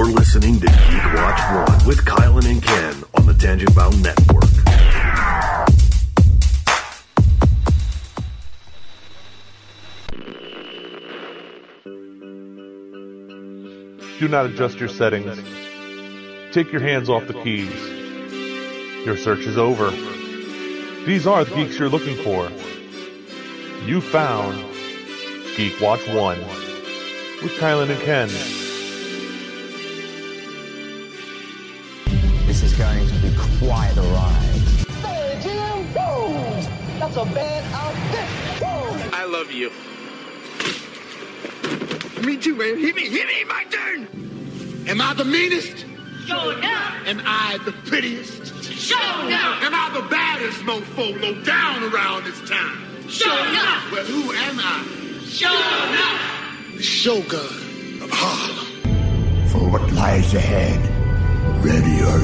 listening to Geek Watch 1 with Kylan and Ken on the Tangent Bound Network. Do not adjust your settings. Take your hands off the keys. Your search is over. These are the geeks you're looking for. You found Geek Watch 1 with Kylan and Ken. This is going to be quite a ride. Hey, Jim, whoa! That's a bad outfit. Whoa! I love you. Me too, man. Hit me, my turn. Am I the meanest? Sure enough. Am I the prettiest? Sure enough. Am I the baddest mofo low down around this town? Sure enough. Well, who am I? Sure enough. The Shogun of Harlem. For what lies ahead, ready are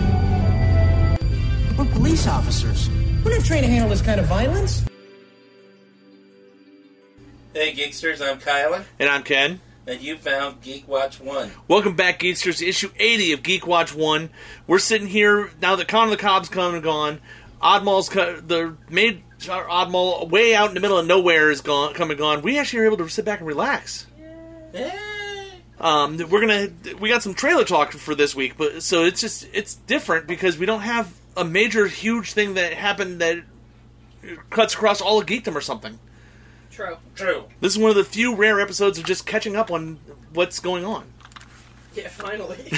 you? We're police officers. We're not trained to handle this kind of violence. Hey Geeksters, I'm Kylan. And I'm Ken. And you found Geek Watch 1. Welcome back, Geeksters, to issue 80 of Geek Watch 1. We're sitting here, now that Con of the Cobb's come and gone, the main Oddmall way out in the middle of nowhere is come and gone. We actually are able to sit back and relax. Yay. We got some trailer talk for this week, but so it's different because we don't have a major, huge thing that happened that cuts across all of geekdom or something. True. This is one of the few rare episodes of just catching up on what's going on. Yeah, finally.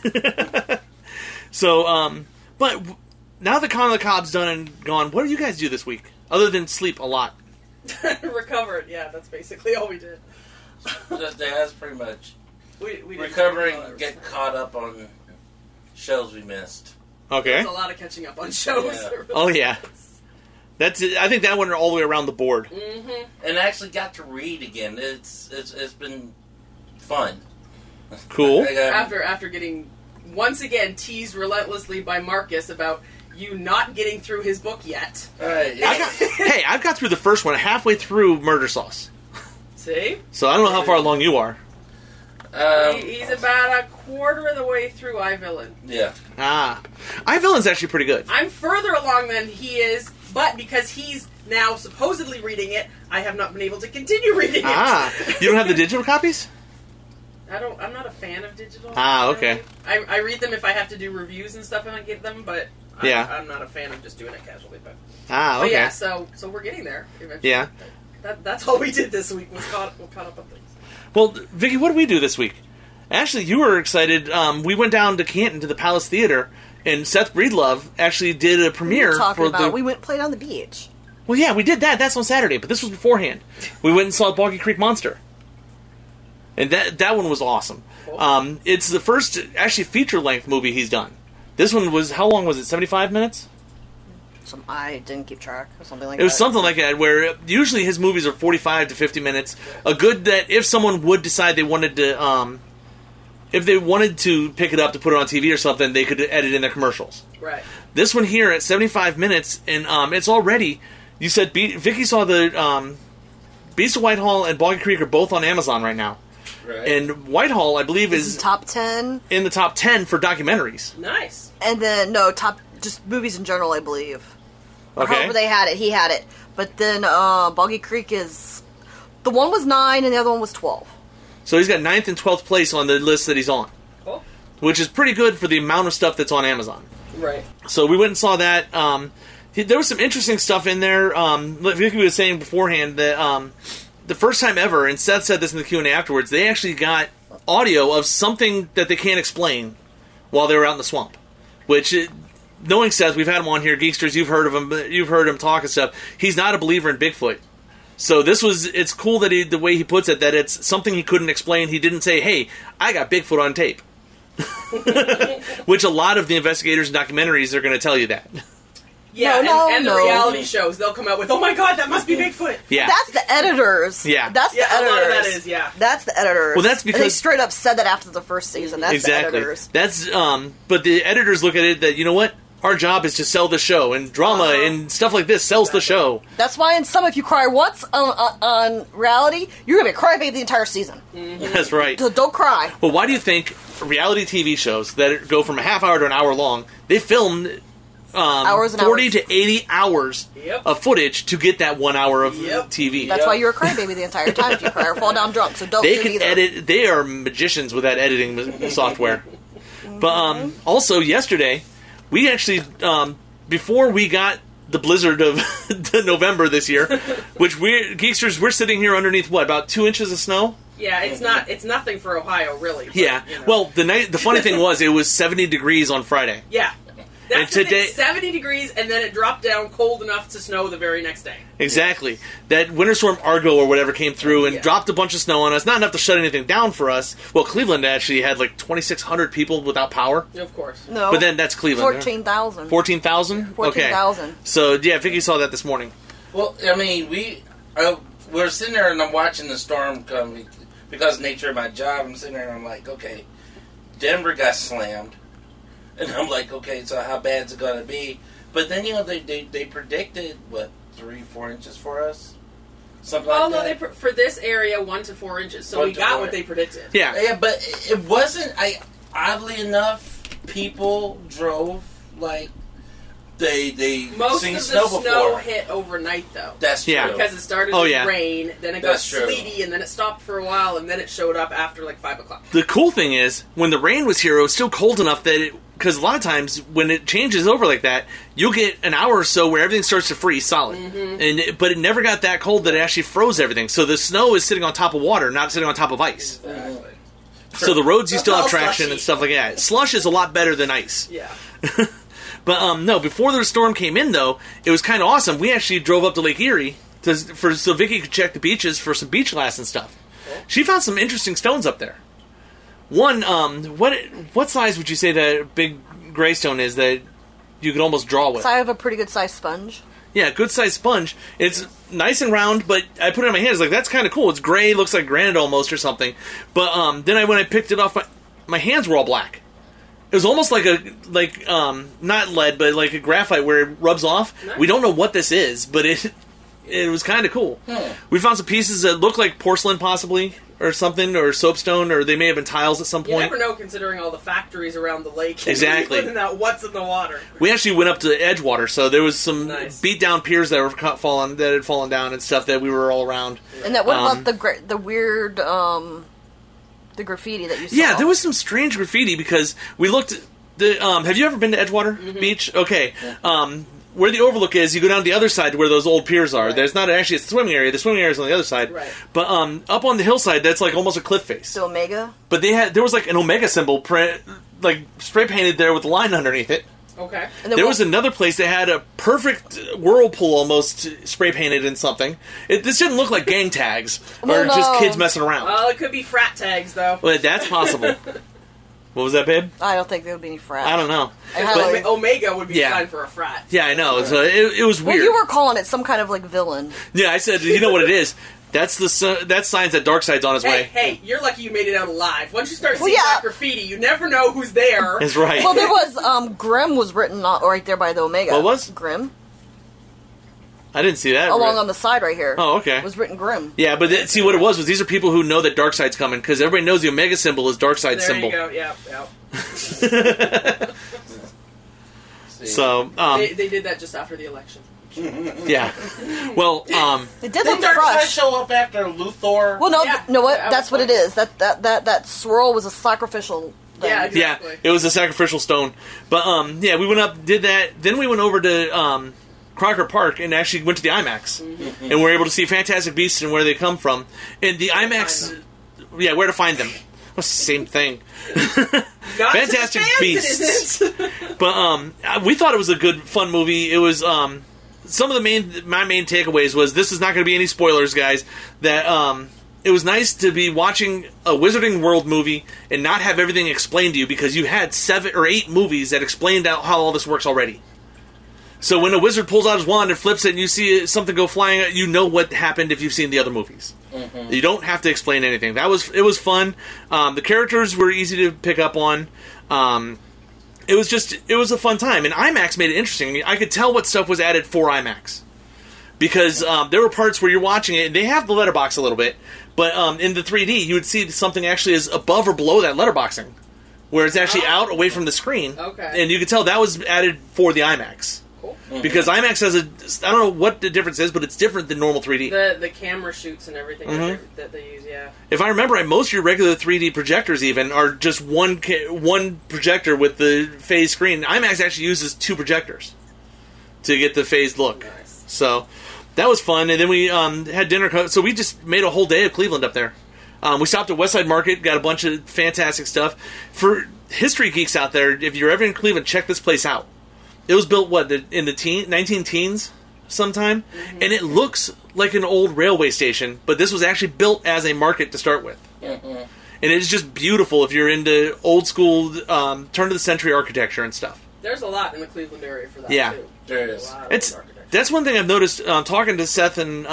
So, but now that Con of the Cobb's done and gone, what do you guys do this week? Other than sleep a lot. Recovered, yeah, that's basically all we did. That's pretty much. We recovering and get caught up on shows we missed. Okay. There's a lot of catching up on shows. Yeah. Really Oh, yeah. I think that went all the way around the board. Mm-hmm. And I actually got to read again. It's been fun. Cool. After getting once again teased relentlessly by Marcus about you not getting through his book yet. Right. I've got through the first one, halfway through Murder Sauce. See? So I don't know how far along you are. He's about a quarter of the way through iVillain. Yeah. iVillain's actually pretty good. I'm further along than he is, but because he's now supposedly reading it, I have not been able to continue reading it. You don't have the digital copies? I'm not a fan of digital. Okay. I read them if I have to do reviews and stuff and I get them, but I'm not a fan of just doing it casually. But okay. But yeah, so we're getting there eventually. Yeah. That's all we did this week was caught up on things. Well, Vicky, what did we do this week? Actually, you were excited. We went down to Canton to the Palace Theater, and Seth Breedlove actually did a premiere We went and played on the beach. Well, yeah, we did that. That's on Saturday, but this was beforehand. We went and saw Boggy Creek Monster. And that one was awesome. Cool. It's the first, actually, feature-length movie he's done. This one was, how long was it, 75 minutes? I didn't keep track or something like that. It was something like that, where usually his movies are 45 to 50 minutes. A good that if someone would decide they wanted to, if they wanted to pick it up to put it on TV or something, they could edit in their commercials. Right. This one here at 75 minutes, and it's already, you said, Vicky saw the Beast of Whitehall and Boggy Creek are both on Amazon right now. Right. And Whitehall, I believe, is top 10. In the top 10 for documentaries. Nice. And then, just movies in general, I believe. Okay. However they had it, he had it. But then Boggy Creek is... The one was 9 and the other one was 12. So he's got 9th and 12th place on the list that he's on. Cool. Which is pretty good for the amount of stuff that's on Amazon. Right. So we went and saw that. There was some interesting stuff in there. Vicky was saying beforehand that the first time ever, and Seth said this in the Q&A afterwards, they actually got audio of something that they can't explain while they were out in the swamp. Which... knowing Seth, we've had him on here, Geeksters, you've heard of him, you've heard him talk and stuff. He's not a believer in Bigfoot. So it's cool that the way he puts it, that it's something he couldn't explain. He didn't say, hey, I got Bigfoot on tape. Which a lot of the investigators and documentaries are going to tell you that. Yeah, and the reality shows, they'll come out with, oh my god, that must be Bigfoot. Yeah. That's the editors. Yeah. That's the editors. A lot of that is, yeah. That's the editors. Well, that's because... And they straight up said that after the first season. That's exactly. the editors. That's, but the editors look at it that, you know what? our job is to sell the show, and drama and stuff like this sells the show. That's why in some, if you cry once on reality, you're going to be crying the entire season. That's right. So don't cry. Well, why do you think reality TV shows that go from a half hour to an hour long, they filmed hours and 40 hours. to 80 hours of footage to get that 1 hour of TV? That's why you're a crybaby the entire time if you cry or fall down drunk. So don't They do it can either. edit. They are magicians with that editing software. But also yesterday, we actually before we got the blizzard of November this year, which we're sitting here underneath about 2 inches of snow. Yeah, it's nothing for Ohio, really. But, Yeah. Well, the funny thing was, it was 70 degrees on Friday. Yeah. That's And today- 70 degrees, and then it dropped down cold enough to snow the very next day. Exactly. That Winter Storm Argo or whatever came through and dropped a bunch of snow on us. Not enough to shut anything down for us. Well, Cleveland actually had like 2,600 people without power. Of course. No. But then that's Cleveland. 14,000. 14,000? 14,000. Okay. So, yeah, Vicky saw that this morning. Well, I mean, we're sitting there and I'm watching the storm come because of the nature of my job. I'm sitting there and I'm like, okay, Denver got slammed. And I'm like, okay, so how bad is it going to be? But then, they predicted, 3-4 inches for us? Something like that? No, for this area, 1 to 4 inches. So 1 we to got 4. what they predicted. Yeah. But it wasn't, oddly enough, people drove like they Most seen of the snow snow before. hit overnight, though. That's true. Yeah. Because it started Oh, with yeah. rain, then it That's got true. sleety, and then it stopped for a while, and then it showed up after like 5 o'clock. The cool thing is, when the rain was here, it was still cold enough that because a lot of times when it changes over like that, you'll get an hour or so where everything starts to freeze solid. But it never got that cold that it actually froze everything. So the snow is sitting on top of water, not sitting on top of ice. So the roads, you still have That's all traction slushy. and stuff like that. Slush is a lot better than ice. Yeah. But no, before the storm came in, though, it was kind of awesome. We actually drove up to Lake Erie so Vicky could check the beaches for some beach glass and stuff. She found some interesting stones up there. One, what size would you say that big gray stone is that you could almost draw with? So I have a pretty good sized sponge. Yeah, good sized sponge. It's nice and round, but I put it in my hands like that's kind of cool. It's gray, looks like granite almost or something. But then when I picked it off, my hands were all black. It was almost like not lead, but like a graphite where it rubs off. Nice. We don't know what this is, but it was kind of cool. We found some pieces that look like porcelain, possibly, or something, or soapstone, or they may have been tiles at some You point. never know, considering all the factories around the lake. Exactly. Finding out what's in the water. We actually went up to Edgewater, so there was some Nice. beat down piers that had fallen down and stuff that we were all around. And that what about the weird the graffiti that you saw? Yeah, there was some strange graffiti because we looked. Have you ever been to Edgewater Beach? Okay. Where the overlook is, you go down the other side to where those old piers are. Right. There's not actually a swimming area. The swimming area is on the other side. Right. But up on the hillside, that's like almost a cliff face. The Omega. But there was like an Omega symbol like spray painted there with a line underneath it. Okay. And then There was another place that had a perfect whirlpool almost spray painted in something. This didn't look like gang tags or Well, just no. kids messing around. Well, it could be frat tags, though. Well, that's possible. What was that, babe? I don't think there would be any frat. I don't know. But- Omega would be Yeah. fine for a frat. Yeah, I know. So it was Well, weird. you were calling it some kind of like villain. Yeah, I said, you know what it is? That's that signs that Darkseid's on his way. Hey, you're lucky you made it out alive. Once you start Well, seeing yeah. that graffiti, you never know who's there. That's right. Well, there was Grim was written right there by the Omega. What was? Grim? I didn't see that. Along on the side right here. Oh, okay. Was written Grim. Yeah, but see what it was these are people who know that Darkseid's coming because everybody knows the Omega symbol is Darkseid's There symbol. you go. Yeah. So They did that just after the election. yeah. Well, It did Did look Darkseid fresh. show up after Luthor? Well, no, Yeah. know what? Yeah, That's what it is. That swirl was a sacrificial thing. Yeah, yeah, exactly. it was a sacrificial stone. But yeah, we went up, did that. Then we went over to Crocker Park and actually went to the IMAX, and we were able to see Fantastic Beasts and where they come from. And the IMAX, yeah, where to find them. Well, same thing. Not Fantastic to the fans, Beasts. it isn't. But we thought it was a good, fun movie. It was some of my main takeaways was this is not going to be any spoilers, guys. That it was nice to be watching a Wizarding World movie and not have everything explained to you because you had 7 or 8 movies that explained out how all this works already. So when a wizard pulls out his wand and flips it and you see something go flying, you know what happened if you've seen the other movies. Mm-hmm. You don't have to explain anything. It was fun. The characters were easy to pick up on. it was a fun time, and IMAX made it interesting. I could tell what stuff was added for IMAX because there were parts where you're watching it, and they have the letterbox a little bit, but in the 3D, you would see something actually is above or below that letterboxing, where it's actually out away from the screen, and you could tell that was added for the IMAX. Cool. Because IMAX has I don't know what the difference is, but it's different than normal 3D. The camera shoots and everything that they use, yeah. If I remember right, most of your regular 3D projectors even are just one projector with the phase screen. IMAX actually uses 2 projectors to get the phased look. Nice. So that was fun, and then we had dinner. So we just made a whole day of Cleveland up there. We stopped at Westside Market, got a bunch of fantastic stuff. For history geeks out there, if you're ever in Cleveland, check this place out. It was built, in the 19 teens sometime, and it looks like an old railway station, but this was actually built as a market to start with. And it's just beautiful if you're into old school, turn-of-the-century architecture and stuff. There's a lot in the Cleveland area for that, too. There is. That's one thing I've noticed talking to Seth and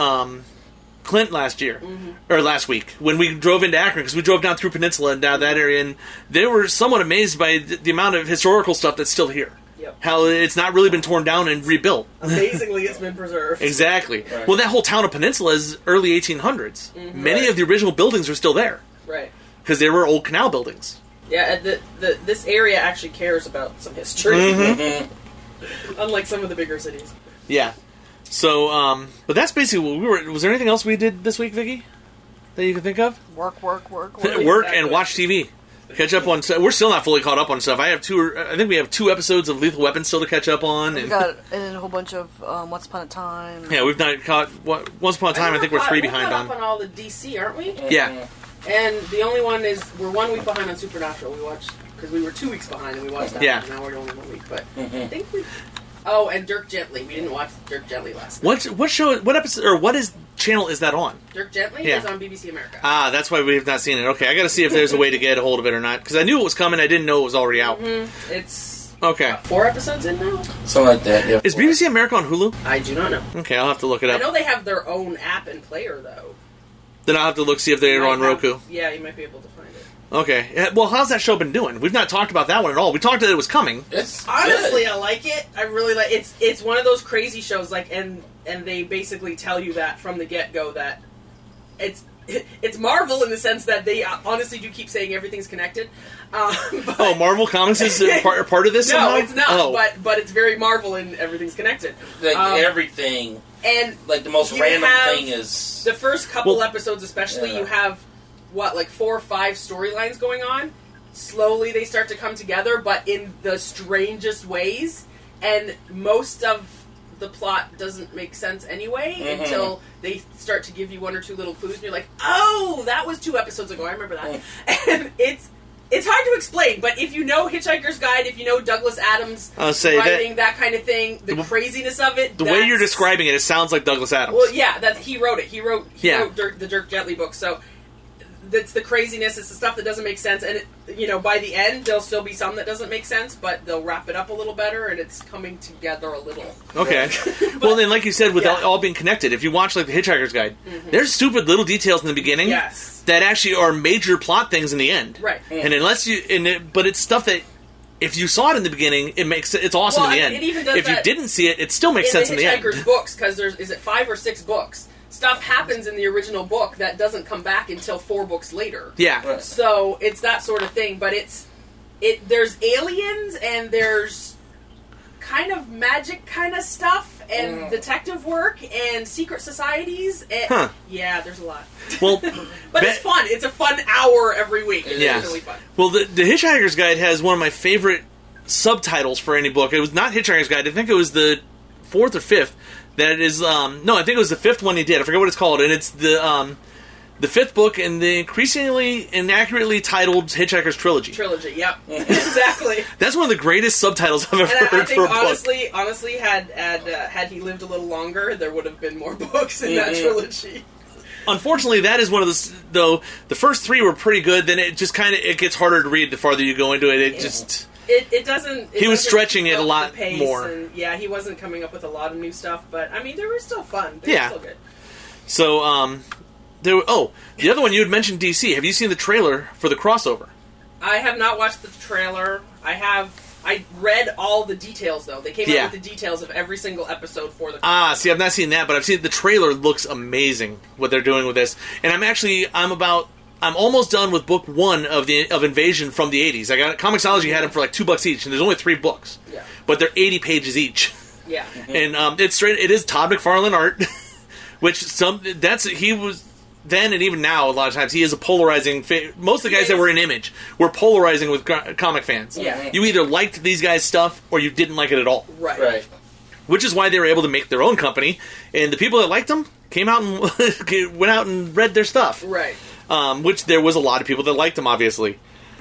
Clint last week, when we drove into Akron, because we drove down through Peninsula and down that area, and they were somewhat amazed by the amount of historical stuff that's still here. Yep. How it's not really been torn down and rebuilt. Amazingly, it's been preserved. Exactly. Right. Well, that whole town of Peninsula is early 1800s. Many of the original buildings are still there. Right. Because they were old canal buildings. Yeah, this area actually cares about some history. Unlike some of the bigger cities. Yeah. So, but that's basically what we were... Was there anything else we did this week, Vicky? That you can think of? Work. Work and watch TV. Catch up on... We're still not fully caught up on stuff. I think we have 2 episodes of Lethal Weapon still to catch up on. We got a whole bunch of Once Upon a Time. Yeah, we've not caught... Once Upon a Time, I think we're 3 behind on. We're caught up on all the DC, aren't we? Yeah. And the only one is... We're 1 week behind on Supernatural. We watched... Because we were 2 weeks behind and we watched that one. Now we're only 1 week. But I think we... Oh, and Dirk Gently. We didn't watch Dirk Gently last night. What show... What episode... Or what channel is that on? Dirk Gently is on BBC America. Ah, that's why we've not seen it. Okay, I got to see if there's a way to get a hold of it or not. Because I knew it was coming. I didn't know it was already out. It's... Okay. 4 episodes in now? Something like that, yeah. Is BBC America on Hulu? I do not know. Okay, I'll have to look it up. I know they have their own app and player, though. Then I'll have to look, see if they're on Roku. Yeah, you might be able to find it. Okay. Well, how's that show been doing? We've not talked about that one at all. We talked that it was coming. Honestly, I like it. I really like it. It's one of those crazy shows, like, and they basically tell you that from the get-go that it's Marvel in the sense that they honestly do keep saying everything's connected. But, Marvel Comics is part of this somehow? No, it's not. But it's very Marvel and everything's connected. Like everything. And like the most random thing is... The first couple episodes especially, you have... 4 or 5 storylines going on. Slowly they start to come together, but in the strangest ways. And most of the plot doesn't make sense anyway until they start to give you 1 or 2 little clues, and you're like, oh, that was 2 episodes ago. I remember that. And it's hard to explain, but if you know Hitchhiker's Guide, if you know Douglas Adams writing that kind of thing, the craziness of it. The way you're describing it, it sounds like Douglas Adams. Well, yeah, he wrote it. He wrote the Dirk Gently book, so. It's the craziness, it's the stuff that doesn't make sense, and by the end, there'll still be some that doesn't make sense, but they'll wrap it up a little better, and it's coming together a little. Okay. Well, then, like you said, with all being connected, if you watch, like, the Hitchhiker's Guide, there's stupid little details in the beginning that actually are major plot things in the end. Right. And unless but it's stuff that, if you saw it in the beginning, it's awesome in the end. It even does if you didn't see it, it still makes sense in the end. In the Hitchhiker's books, because is it 5 or 6 books? Stuff happens in the original book that doesn't come back until 4 books later. Yeah. Right. So it's that sort of thing, but there's aliens and there's kind of magic kind of stuff and detective work and secret societies. And, yeah, there's a lot. Well, but it's fun. It's a fun hour every week. It's really fun. Well, the Hitchhiker's Guide has one of my favorite subtitles for any book. It was not Hitchhiker's Guide. I think it was the 4th or 5th. That is, no, I think it was the 5th one he did. I forget what it's called. And it's the 5th book in the increasingly inaccurately titled Hitchhiker's Trilogy. Yep. Exactly. That's one of the greatest subtitles I've ever heard for a book. Honestly, had he lived a little longer, there would have been more books in that trilogy. Unfortunately, that is one of the first 3 were pretty good, then it just it gets harder to read the farther you go into it. It doesn't... He was stretching it a lot more. And, he wasn't coming up with a lot of new stuff, but, I mean, they were still fun. They were still good. So, the other one, you had mentioned DC. Have you seen the trailer for the crossover? I have not watched the trailer. I have I read all the details, though. They came Yeah. out with the details of every single episode for the... See, I've not seen that, but I've seen the trailer. Looks amazing what they're doing with this, and I'm almost done with book 1 of Invasion from the 80s. I got Comixology had them for like $2 each, and there's only 3 books, Yeah. but they're 80 pages each. Yeah. And it is Todd McFarlane art, which he was then and even now a lot of times he is a polarizing. Most of the guys that were in Image were polarizing with comic fans. Yeah. You either liked these guys' stuff or you didn't like it at all. Right. Which is why they were able to make their own company, and the people that liked them came out and went out and read their stuff. Right. Which there was a lot of people that liked them, obviously.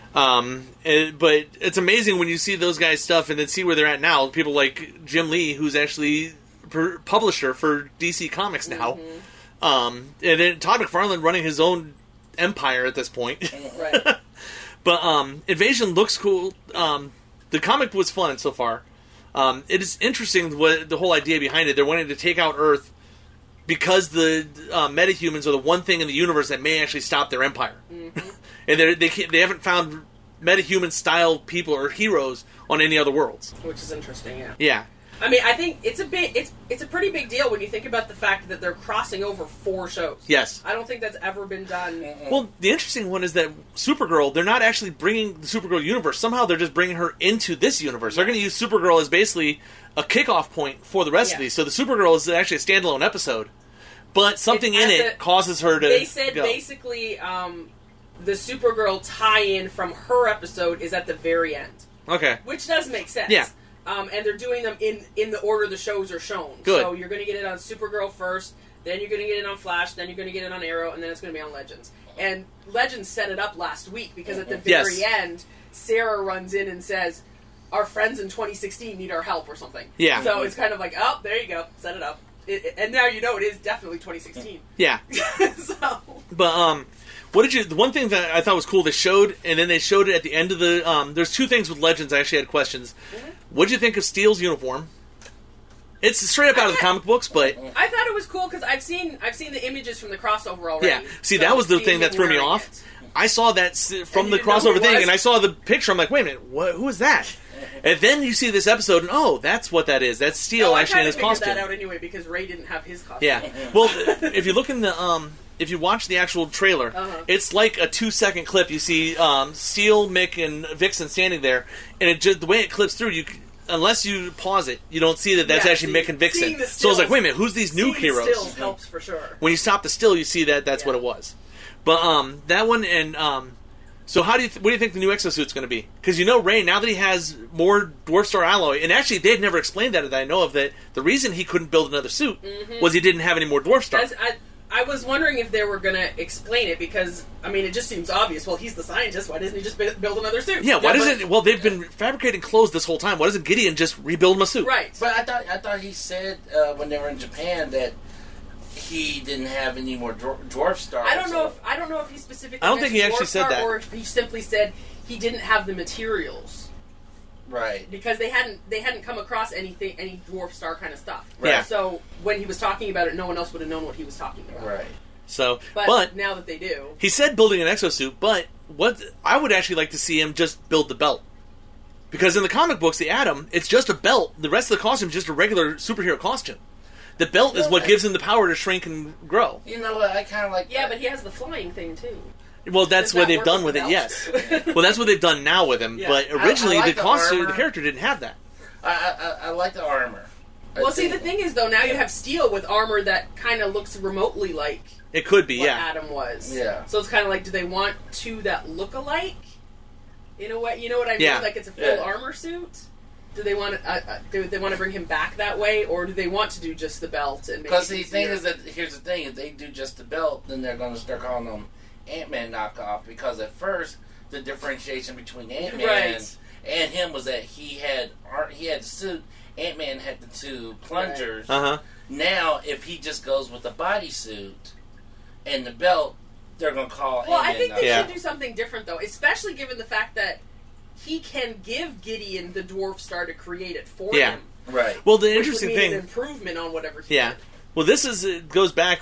But it's amazing when you see those guys' stuff and then see where they're at now. People like Jim Lee, who's actually publisher for DC Comics now. Mm-hmm. And then Todd McFarlane running his own empire at this point. Right. But Invasion looks cool. The comic was fun so far. It is interesting what the whole idea behind it. They're wanting to take out Earth because the metahumans are the one thing in the universe that may actually stop their empire. Mm-hmm. And they haven't found metahuman style people or heroes on any other worlds. Which is interesting, yeah. Yeah. I mean, I think it's a pretty big deal when you think about the fact that they're crossing over 4 shows. Yes. I don't think that's ever been done. Well, the interesting one is that Supergirl, they're not actually bringing the Supergirl universe. Somehow they're just bringing her into this universe. They're going to use Supergirl as basically a kickoff point for the rest of these. So the Supergirl is actually a standalone episode. But something in it causes her to They said go. basically the Supergirl tie-in from her episode is at the very end. Okay. Which does make sense. Yeah. And they're doing them in the order the shows are shown. Good. So you're going to get it on Supergirl first, then you're going to get it on Flash, then you're going to get it on Arrow, and then it's going to be on Legends. And Legends set it up last week because at the very end, Sarah runs in and says, our friends in 2016 need our help or something. Yeah. So it's kind of like, oh, there you go, set it up. And now you know it is definitely 2016. Yeah. So. But the one thing that I thought was cool, they showed, and then they showed it at the end of the, there's 2 things with Legends I actually had questions. Mm-hmm. What did you think of Steele's uniform? It's straight up out of the comic books, but I thought it was cool because I've seen the images from the crossover already. yeah. See, So that was the seeing thing that him threw me wearing off. it. I saw that from And the you didn't know who crossover it thing, was? and I saw the picture. I'm like, wait a minute, who is that? And then you see this episode, and that's what that is. That's Steele actually in his I kind of costume. figured that out anyway because Ray didn't have his costume. Yeah. Well, if you look in the if you watch the actual trailer, it's like a 2-second clip. You see Steele, Mick, and Vixen standing there, and it just the way it clips through, unless you pause it, you don't see that that's actually Mick and Vixen. So I was like, wait a minute, who's these new heroes? The stills helps for sure. When you stop the still, you see that's what it was. But that one and so what do you think the new exosuit's going to be? Because Ray, now that he has more Dwarf Star alloy, and actually they'd never explained that I know of, that the reason he couldn't build another suit was he didn't have any more Dwarf Star. I was wondering if they were going to explain it because, I mean, it just seems obvious. Well, he's the scientist. Why doesn't he just build another suit? Yeah, why doesn't... Well, they've been fabricating clothes this whole time. Why doesn't Gideon just rebuild him a suit? Right. But I thought he said when they were in Japan that he didn't have any more Dwarf Stars. I don't know if he specifically. I don't think he actually said that, or if he simply said he didn't have the materials. Right. Because they hadn't come across any Dwarf Star kind of stuff. Right. Yeah. So when he was talking about it, no one else would have known what he was talking about. Right. So, but now that they do, he said building an exosuit. But what I would actually like to see him just build the belt, because in the comic books, the Atom, it's just a belt. The rest of the costume is just a regular superhero costume. The belt is what gives him the power to shrink and grow. You know what? I kind of like. Yeah, that. but he has the flying thing too. Well, that's what they've done with it. Yes. Well, that's what they've done now with him. Yeah. But originally, I like the character didn't have that. I like the armor. Well, see, the thing is, though, now you have Steel with armor that kind of looks remotely like it could be, what Adam was. Yeah. So it's kind of like, do they want 2 that look alike? In a way, you know what I mean? Yeah. Like it's a full armor suit. Do they want to bring him back that way, or do they want to do just the belt? Because the thing is that here's the thing: if they do just the belt, then they're going to start calling them Ant-Man knockoff. Because at first, the differentiation between Ant-Man and him was that he had the suit. Ant-Man had the 2 plungers. Right. Now, if he just goes with the bodysuit and the belt, they're going to call Ant-Man. Well, I think they Yeah. should do something different, though, especially given the fact that he can give Gideon the Dwarf Star to create it for him. Right. Well, the Which interesting would mean thing, an improvement on whatever he yeah. did. Well, it goes back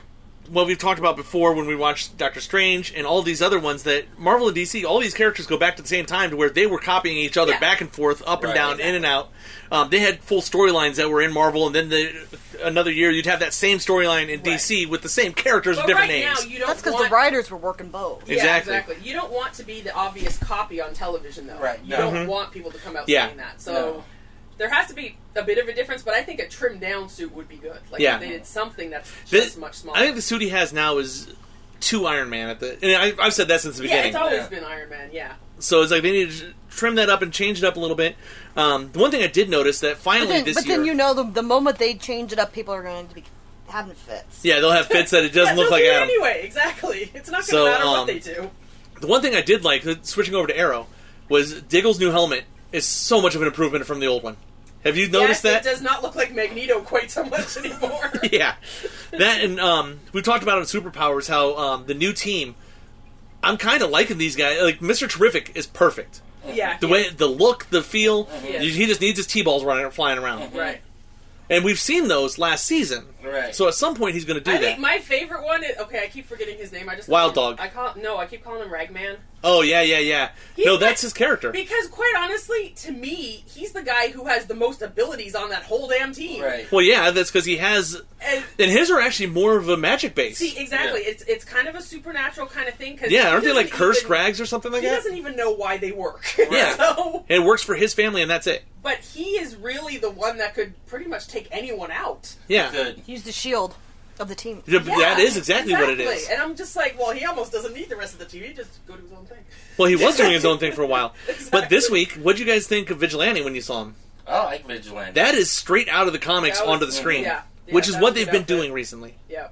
what we've talked about before when we watched Doctor Strange and all these other ones, that Marvel and DC, all these characters go back to the same time to where they were copying each other back and forth, up and down, in and out. They had full storylines that were in Marvel, and then another year you'd have that same storyline in DC with the same characters with different names. Now, you don't That's because the writers were working both. Yeah, exactly. You don't want to be the obvious copy on television, though. Right. You don't want people to come out saying that. So there has to be a bit of a difference, but I think a trimmed down suit would be good. Like if they did something that's just much smaller. I think the suit he has now is too Iron Man at the. And I've said that since the beginning. Yeah, it's always been Iron Man. Yeah. So it's like they need to trim that up and change it up a little bit. The one thing I did notice that finally this year, then you know the moment they change it up, people are going to be having fits. Yeah, they'll have fits that it doesn't look like Adam. Anyway, exactly. It's not going to matter what they do. The one thing I did like, switching over to Arrow, was Diggle's new helmet is so much of an improvement from the old one. Have you noticed that? It does not look like Magneto quite so much anymore. Yeah. That and we've talked about on Superpowers how the new team, I'm kind of liking these guys. Like, Mr. Terrific is perfect. Yeah. The way, the look, the feel, Yes. he just needs his T-balls flying around. Right. And we've seen those last season. Right. So at some point he's going to do I that. think my favorite one is, okay, I keep forgetting his name. I just Wild call him, Dog. I keep calling him Ragman. Oh, yeah. No, that's his character. Because, quite honestly, to me, he's the guy who has the most abilities on that whole damn team. Right. Well, yeah, that's because he has... And his are actually more of a magic base. See, exactly. Yeah. It's kind of a supernatural kind of thing. Cause yeah, aren't they like cursed rags or something like that? He doesn't even know why they work. Yeah. So, and it works for his family, and that's it. But he is really the one that could pretty much take anyone out. Yeah. He's the shield of the team. Yeah, that is exactly what it is. And I'm just like, well, he almost doesn't need the rest of the team. He just go to his own thing. Well, he was doing his own thing for a while. Exactly. But this week, what'd you guys think of Vigilante when you saw him? I like Vigilante. That is straight out of the comics onto the screen. Yeah, which is what they've been doing recently. Yeah.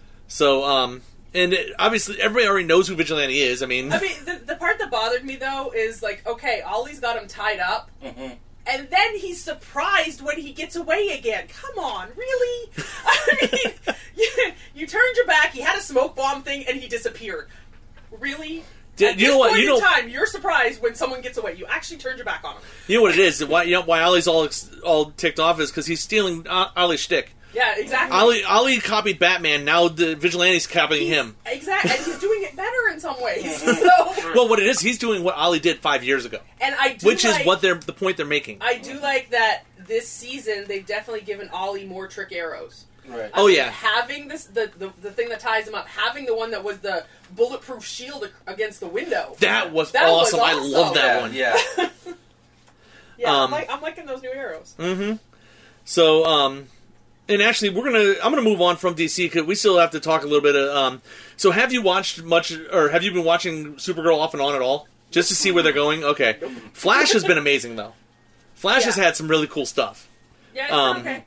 So, and obviously everybody already knows who Vigilante is. I mean, the part that bothered me, though, is like, okay, Ollie's got him tied up. Mm-hmm. And then he's surprised when he gets away again. Come on, really? I mean, you turned your back, he had a smoke bomb thing, and he disappeared. Really? At this point in time, you're surprised when someone gets away. You actually turned your back on him. You know what it is? Why Ollie's all ticked off is because he's stealing Ollie's shtick. Yeah, exactly. Ollie copied Batman, now the Vigilante's copying him. Exactly, and he's doing it better in some ways. So. Well, what it is, he's doing what Ollie did 5 years ago. And I do which is what the point they're making. I do like that this season they've definitely given Ollie more trick arrows. Right. Yeah. Having this the thing that ties him up, having the one that was the bulletproof shield against the window. That was awesome. I love that one. Yeah. Yeah, I'm liking those new arrows. Mm-hmm. So, and actually, I'm gonna move on from DC because we still have to talk a little bit. So, have you watched much, or have you been watching Supergirl off and on at all, just to see where they're going? Okay, Flash has been amazing though. Flash has had some really cool stuff. Yeah, it's okay.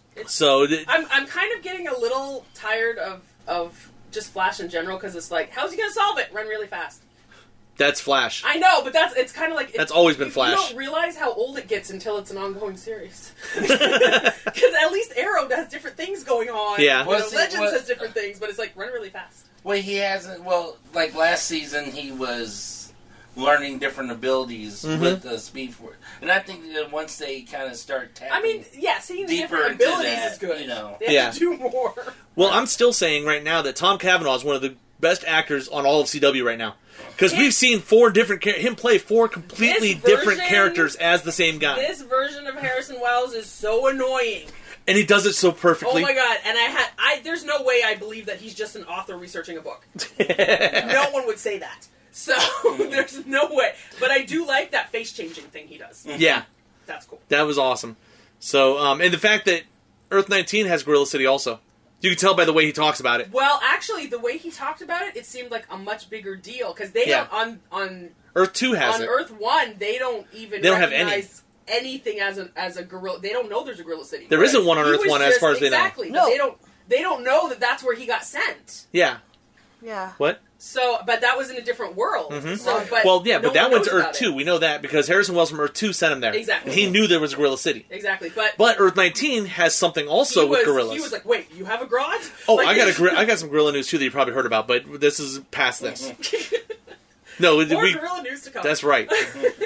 I'm kind of getting a little tired of just Flash in general because it's like, how's he gonna solve it? Run really fast. That's Flash. I know, but it's kind of like... That's always been Flash. You don't realize how old it gets until it's an ongoing series. Because at least Arrow has different things going on. Yeah. Legends has different things, but it's like, run really fast. Well, he hasn't... Well, like last season, he was learning different abilities with the Speed Force. And I think that once they kind of start tapping... seeing the different abilities is good. You know. They have to do more. Well, I'm still saying right now that Tom Cavanaugh is one of the best actors on all of CW right now. Because we've seen him play four completely different characters as the same guy. This version of Harrison Wells is so annoying. And he does it so perfectly. Oh my god, and there's no way I believe that he's just an author researching a book. No one would say that. So, there's no way. But I do like that face-changing thing he does. Yeah. That's cool. That was awesome. So, and the fact that Earth-19 has Gorilla City also. You can tell by the way he talks about it. Well, actually, the way he talked about it, it seemed like a much bigger deal because they don't on Earth 2 has on it. Earth 1 they don't even recognize anything as a gorilla. They don't know there's a Gorilla City. There isn't one on Earth 1 as far as they know. Exactly. No. They don't know that that's where he got sent. Yeah. Yeah. What? So, but that was in a different world. Mm-hmm. So, but but that went to Earth 2. We know that because Harrison Wells from Earth 2 sent him there. Exactly. And he knew there was a Gorilla City. Exactly. But Earth 19 has something also with gorillas. He was like, wait, you have a garage? Oh, like, I got some gorilla news too that you probably heard about, but this is past this. No, more gorilla news to come. That's right.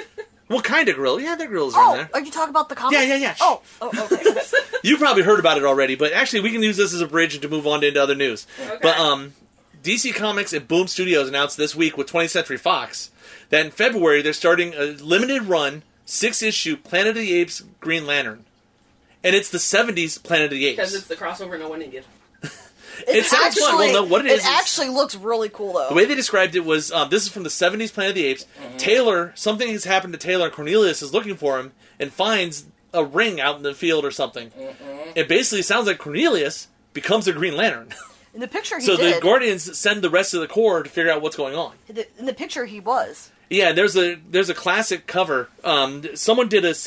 What kind of grill? Yeah, their grills are in there. Are you talking about the comic? Yeah. Oh, okay. You probably heard about it already, but actually we can use this as a bridge to move on into other news. Okay. But DC Comics and Boom Studios announced this week with 20th Century Fox that in February they're starting a limited run 6-issue Planet of the Apes Green Lantern. And it's the 70s Planet of the Apes. Because it's the crossover no one needed. It sounds fun. Well, no, what it is actually looks really cool, though. The way they described it was, this is from the 70s Planet of the Apes. Taylor, something has happened to Taylor, and Cornelius is looking for him and finds a ring out in the field or something. It basically sounds like Cornelius becomes a Green Lantern. In the picture he so did. the Guardians send the rest of the Corps to figure out what's going on. In the picture he was. Yeah, there's a classic cover. Someone did a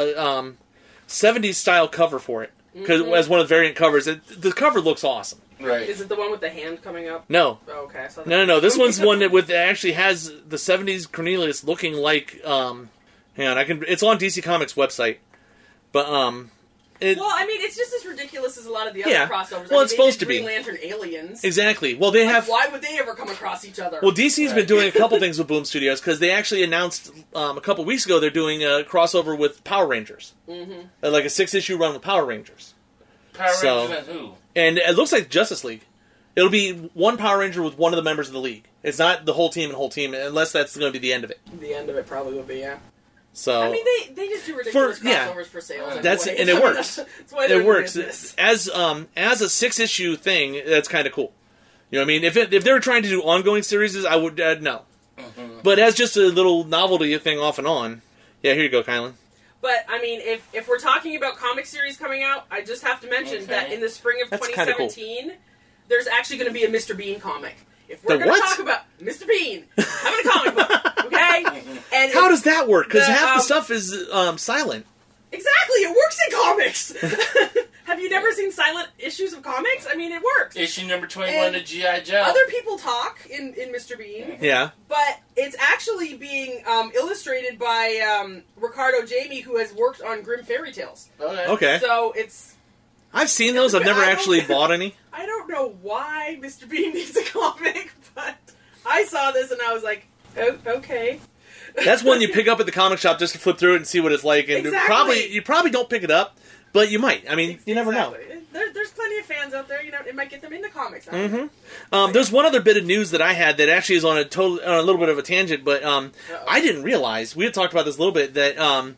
70s style cover for it as one of the variant covers. The cover looks awesome. Right. Is it the one with the hand coming up? No. Oh, okay. I saw that. No. This one's one that actually has the 70s Cornelius looking like. Hang on, it's on DC Comics website, but well, I mean, it's just as ridiculous as a lot of the other crossovers. Well, it's supposed to Green be. Lantern aliens. Exactly. Well, they have. Why would they ever come across each other? Well, DC's been doing a couple things with Boom Studios because they actually announced a couple weeks ago they're doing a crossover with Power Rangers, like a 6-issue run with Power Rangers. Power Rangers and who? And it looks like Justice League. It'll be one Power Ranger with one of the members of the League. It's not the whole team, unless that's going to be the end of it. The end of it probably will be, yeah. So I mean, they just do ridiculous crossovers for sales. That's anyway. and it works. That's why they're it works in business. as a 6-issue thing. That's kind of cool. You know what I mean? If they were trying to do ongoing series, I would no. But as just a little novelty thing off and on, yeah. Here you go, Kylan. But, I mean, if we're talking about comic series coming out, I just have to mention that in the spring of 2017, there's actually going to be a Mr. Bean comic. If we're going to talk about Mr. Bean having a comic book, okay? And how does that work? Because half the stuff is silent. Exactly, it works in comics! Have you never seen silent issues of comics? I mean, it works. Issue number 21 of G.I. Joe. Other people talk in Mr. Bean. Yeah. But it's actually being illustrated by Ricardo Jamie, who has worked on Grimm Fairy Tales. Okay. So it's... I've seen those. I've never actually bought any. I don't know why Mr. Bean needs a comic, but I saw this and I was like, oh, okay. That's one you pick up at the comic shop just to flip through it and see what it's like. And you probably don't pick it up, but you might. I mean, you never know. There's plenty of fans out there. You know, it might get them into comics. There's one other bit of news that I had that actually is on a little bit of a tangent, but I didn't realize, we had talked about this a little bit, that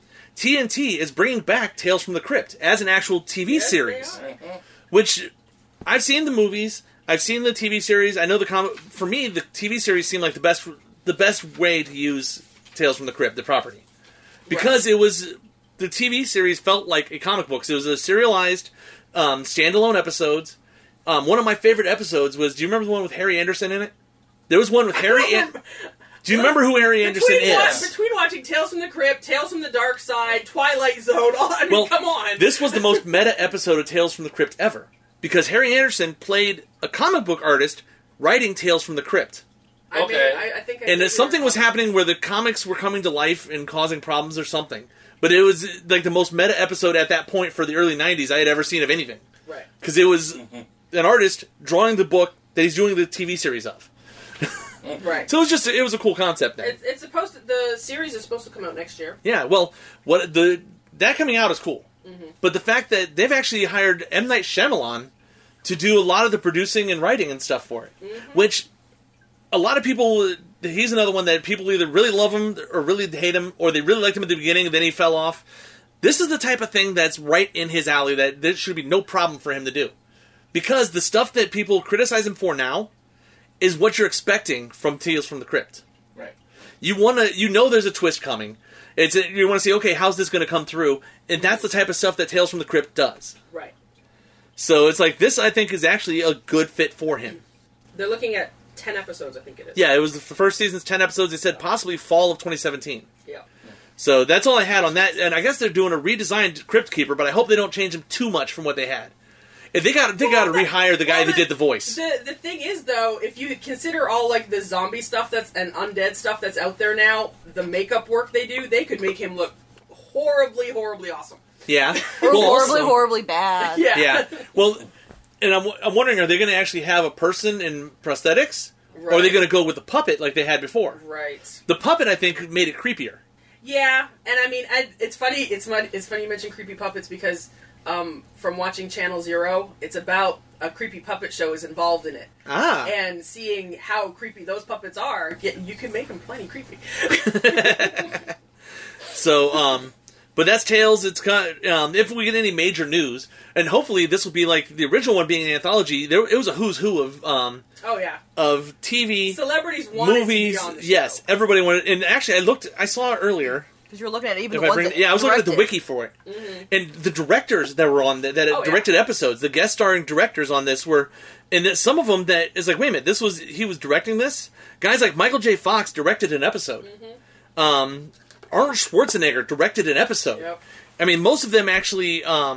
TNT is bringing back Tales from the Crypt as an actual TV series. Which, I've seen the movies, I've seen the TV series, I know for me, the TV series seemed like the best way to use Tales from the Crypt, the property. Because it was, the TV series felt like a comic book. So it was a serialized, standalone episodes. One of my favorite episodes was, do you remember the one with Harry Anderson in it? There was one with Harry Anderson. Do you remember who Harry Anderson is? Between watching Tales from the Crypt, Tales from the Dark Side, Twilight Zone, come on. This was the most meta episode of Tales from the Crypt ever. Because Harry Anderson played a comic book artist writing Tales from the Crypt. I think something was happening where the comics were coming to life and causing problems or something. But it was like the most meta episode at that point for the early 90s I had ever seen of anything. Right. Because it was an artist drawing the book that he's doing the TV series of. Right. So it was a cool concept then. It's supposed to, the series is supposed to come out next year. Yeah, well, that coming out is cool. But the fact that they've actually hired M. Night Shyamalan to do a lot of the producing and writing and stuff for it. Which, a lot of people, he's another one that people either really love him or really hate him, or they really liked him at the beginning and then he fell off. This is the type of thing that's right in his alley that there should be no problem for him to do. Because the stuff that people criticize him for now is what you're expecting from Tales from the Crypt. Right. You know there's a twist coming. You want to see, okay, how's this going to come through? And that's the type of stuff that Tales from the Crypt does. Right. So it's like, this I think is actually a good fit for him. They're looking at 10 episodes, I think it is. Yeah, it was the first season's 10 episodes. They said possibly fall of 2017. Yeah. So that's all I had on that. And I guess they're doing a redesigned Crypt Keeper, but I hope they don't change him too much from what they had. They got to rehire the guy that did the voice. The thing is, though, if you consider all like the zombie stuff and undead stuff that's out there now, the makeup work they do, they could make him look horribly, horribly awesome. Yeah, horribly bad. Yeah. Well, and I'm wondering, are they going to actually have a person in prosthetics, or are they going to go with the puppet like they had before? Right. The puppet, I think, made it creepier. Yeah, and I mean, it's funny. It's funny you mentioned creepy puppets because from watching Channel Zero, it's about a creepy puppet show is involved in it. And seeing how creepy those puppets are, you can make them plenty creepy. So, but that's Tales. It's if we get any major news, and hopefully this will be like the original one being an anthology. It was a who's who of of TV, celebrities, wanted movies. To be on the show. Yes, everybody wanted. And actually, I saw it earlier. Because you were looking at it, even the ones that I was looking at the directed. wiki for it, and the directors that were on that directed episodes, the guest starring directors on this were, and that some of them that is like, wait a minute, he was directing this. Guys like Michael J. Fox directed an episode. Arnold Schwarzenegger directed an episode. Yep. I mean, most of them actually,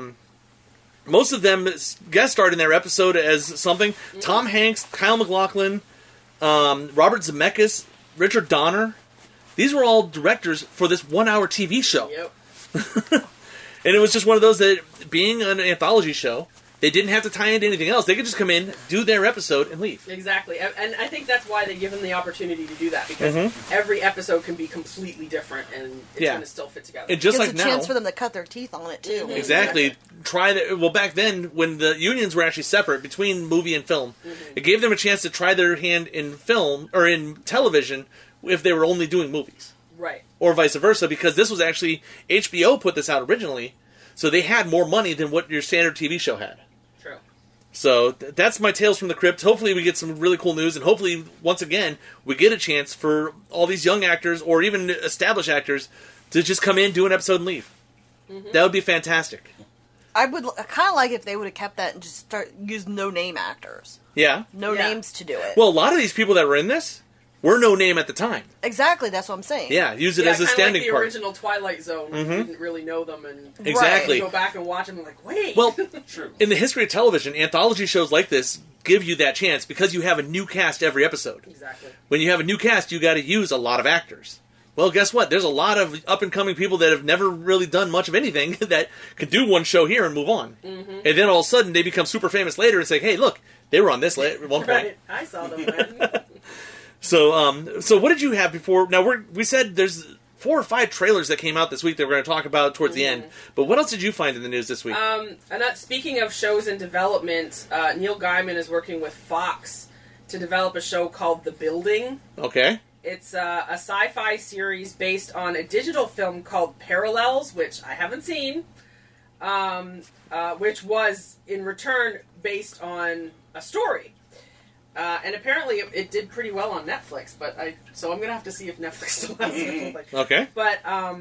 guest starred in their episode as something. Tom Hanks, Kyle MacLachlan, Robert Zemeckis, Richard Donner. These were all directors for this 1-hour TV show. Yep. And it was just one of those that, being an anthology show, they didn't have to tie into anything else. They could just come in, do their episode, and leave. Exactly. And I think that's why they give them the opportunity to do that, because every episode can be completely different, and it's going to still fit together. And just Gives like a now, chance for them to cut their teeth on it, too. Exactly. Well, back then, when the unions were actually separate between movie and film, it gave them a chance to try their hand in film, or in television, if they were only doing movies. Right. Or vice versa, because this was actually, HBO put this out originally, so they had more money than what your standard TV show had. True. So that's my Tales from the Crypt. Hopefully we get some really cool news, and hopefully, once again, we get a chance for all these young actors, or even established actors, to just come in, do an episode, and leave. That would be fantastic. I kind of like if they would have kept that and just use no-name actors. Yeah. No names to do it. Well, a lot of these people that were in this were no name at the time. Exactly, that's what I'm saying. Yeah, use it as a standing like the part. original Twilight Zone, we didn't really know them, and Exactly. you go back and watch them and like, wait. Well, True. in the history of television, anthology shows like this give you that chance because you have a new cast every episode. Exactly. When you have a new cast, you got to use a lot of actors. Well, guess what? There's a lot of up-and-coming people that have never really done much of anything that can do one show here and move on. And then all of a sudden, they become super famous later and say, hey, look, they were on this at one point. Right. I saw them then. So what did you have before? Now, we said there's 4 or 5 trailers that came out this week that we're going to talk about towards the end. But what else did you find in the news this week? Speaking of shows in development, Neil Gaiman is working with Fox to develop a show called The Building. Okay. It's a sci-fi series based on a digital film called Parallels, which I haven't seen, which was, in return, based on a story. And apparently it did pretty well on Netflix, so I'm going to have to see if Netflix still has it. Okay. But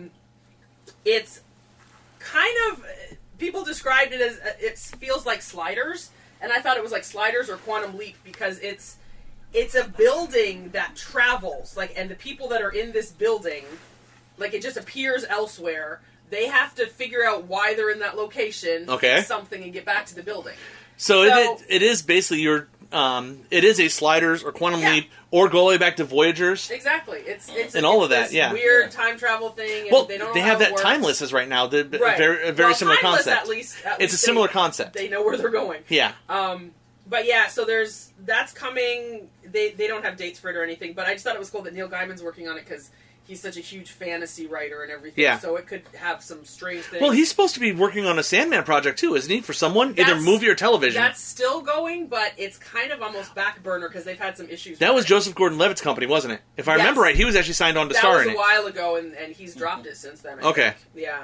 it's kind of... People described it as... It feels like Sliders, and I thought it was like Sliders or Quantum Leap because it's a building that travels, and the people that are in this building, it just appears elsewhere. They have to figure out why they're in that location, fix something, and get back to the building. So it is basically your... it is a Sliders or Quantum Leap or go all the way back to Voyagers. Exactly. It's all of that, this weird time travel thing. And well, they don't know they how have it that works. Timeless right now. Right. Very similar Timeless, concept. At least it's a similar concept. They know where they're going. Yeah. But yeah, so that's coming. They don't have dates for it or anything. But I just thought it was cool that Neil Gaiman's working on it because he's such a huge fantasy writer and everything. Yeah. So it could have some strange things. Well, he's supposed to be working on a Sandman project too, isn't he? For someone, either movie or television. That's still going, but it's kind of almost back burner because they've had some issues. That was Joseph Gordon-Levitt's company, wasn't it? If I remember right, he was actually signed on to star in it. That was a while ago, and he's dropped it since then. Okay. Yeah.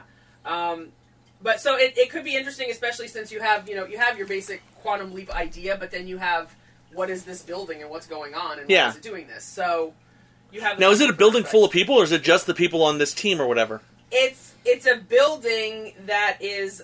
But so it could be interesting, especially since you have your basic Quantum Leap idea, but then you have what is this building and what's going on and why is it doing this. So you have now. Is it a building full of people, or is it just the people on this team, or whatever? It's a building that is.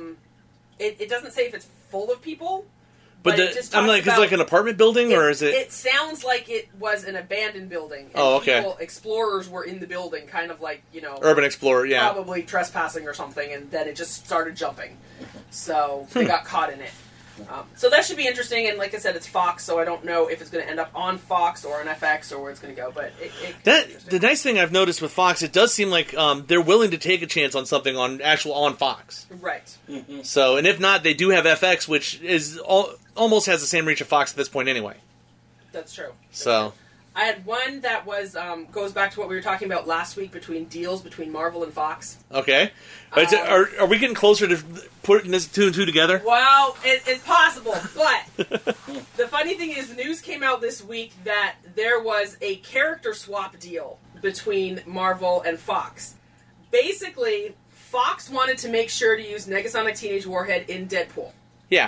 It doesn't say if it's full of people. But is it like an apartment building, or is it? It sounds like it was an abandoned building. And explorers were in the building, kind of like Urban Explorer, yeah, probably trespassing or something, and then it just started jumping. So they got caught in it. So that should be interesting. And like I said, it's Fox, so I don't know if it's going to end up on Fox or on FX or where it's going to go. But the nice thing I've noticed with Fox, it does seem like they're willing to take a chance on something on Fox. Right. Mm-hmm. So, and if not, they do have FX, which is almost has the same reach of Fox at this point anyway. That's true. So, I had one that was goes back to what we were talking about last week between deals between Marvel and Fox. Okay. Are we getting closer to putting this 2 and 2 together? Well, it's possible, but the funny thing is, the news came out this week that there was a character swap deal between Marvel and Fox. Basically, Fox wanted to make sure to use Negasonic Teenage Warhead in Deadpool. Yeah.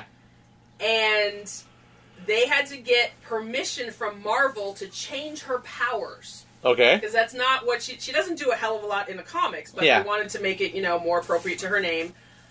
And they had to get permission from Marvel to change her powers. Okay. Because that's not what she doesn't do a hell of a lot in the comics, but Yeah. they wanted to make it, more appropriate to her name.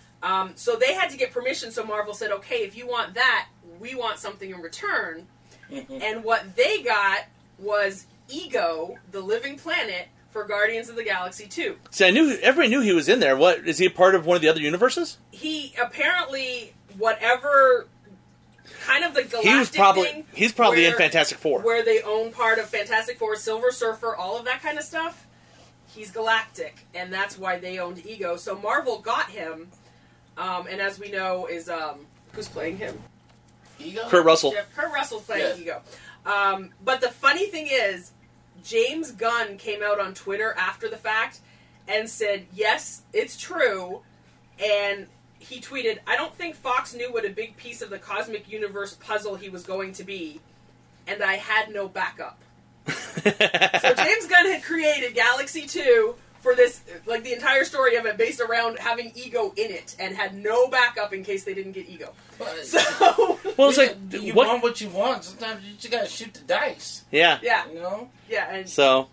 So they had to get permission, so Marvel said, okay, if you want that, we want something in return. And what they got was Ego, the living planet, for Guardians of the Galaxy 2. See, everybody knew he was in there. What, is he a part of one of the other universes? He apparently, whatever kind of the galactic thing, he's probably in Fantastic Four. where they own part of Fantastic Four, Silver Surfer, all of that kind of stuff. He's galactic, and that's why they owned Ego. So Marvel got him, and as we know, is who's playing him? Ego? Kurt Russell. Yeah, Kurt Russell's playing Ego. But the funny thing is, James Gunn came out on Twitter after the fact and said, yes, it's true, and he tweeted, I don't think Fox knew what a big piece of the cosmic universe puzzle he was going to be, and I had no backup. So James Gunn had created Galaxy 2 for this, like the entire story of it based around having Ego in it, and had no backup in case they didn't get Ego. So, well, it's like, you want what you want. Sometimes you just gotta shoot the dice. Yeah. Yeah. Yeah, and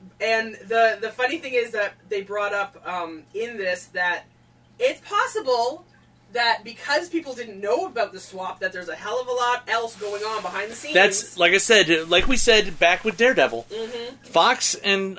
the funny thing is that they brought up in this that it's possible that because people didn't know about the swap, that there's a hell of a lot else going on behind the scenes. That's, like I said, like we said back with Daredevil, Fox and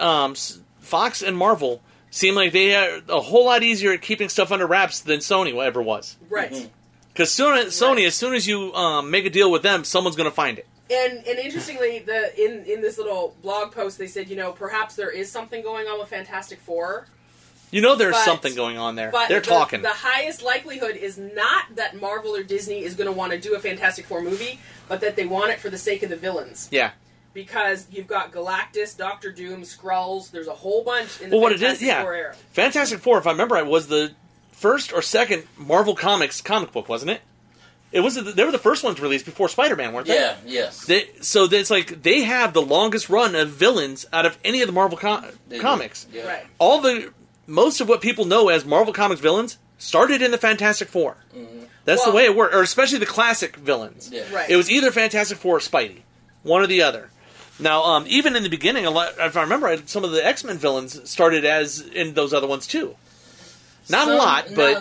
Marvel seem like they are a whole lot easier at keeping stuff under wraps than Sony ever was. Right. Because Sony, as soon as you make a deal with them, someone's going to find it. And interestingly, in this little blog post, they said, perhaps there is something going on with Fantastic Four. There's something going on there. But They're talking. The highest likelihood is not that Marvel or Disney is going to want to do a Fantastic Four movie, but that they want it for the sake of the villains. Yeah. Because you've got Galactus, Doctor Doom, Skrulls. There's a whole bunch in the Fantastic Four era. Fantastic Four, if I remember right, was the first or second Marvel Comics comic book, wasn't it? They were the first ones released before Spider-Man, weren't they? Yeah, yes. So it's like they have the longest run of villains out of any of the Marvel comics. Yeah. Right. Most of what people know as Marvel Comics villains started in the Fantastic Four. That's the way it worked, or especially the classic villains. Yeah. Right. It was either Fantastic Four or Spidey, one or the other. Now, even in the beginning, if I remember right, some of the X-Men villains started as in those other ones too. Not a lot, but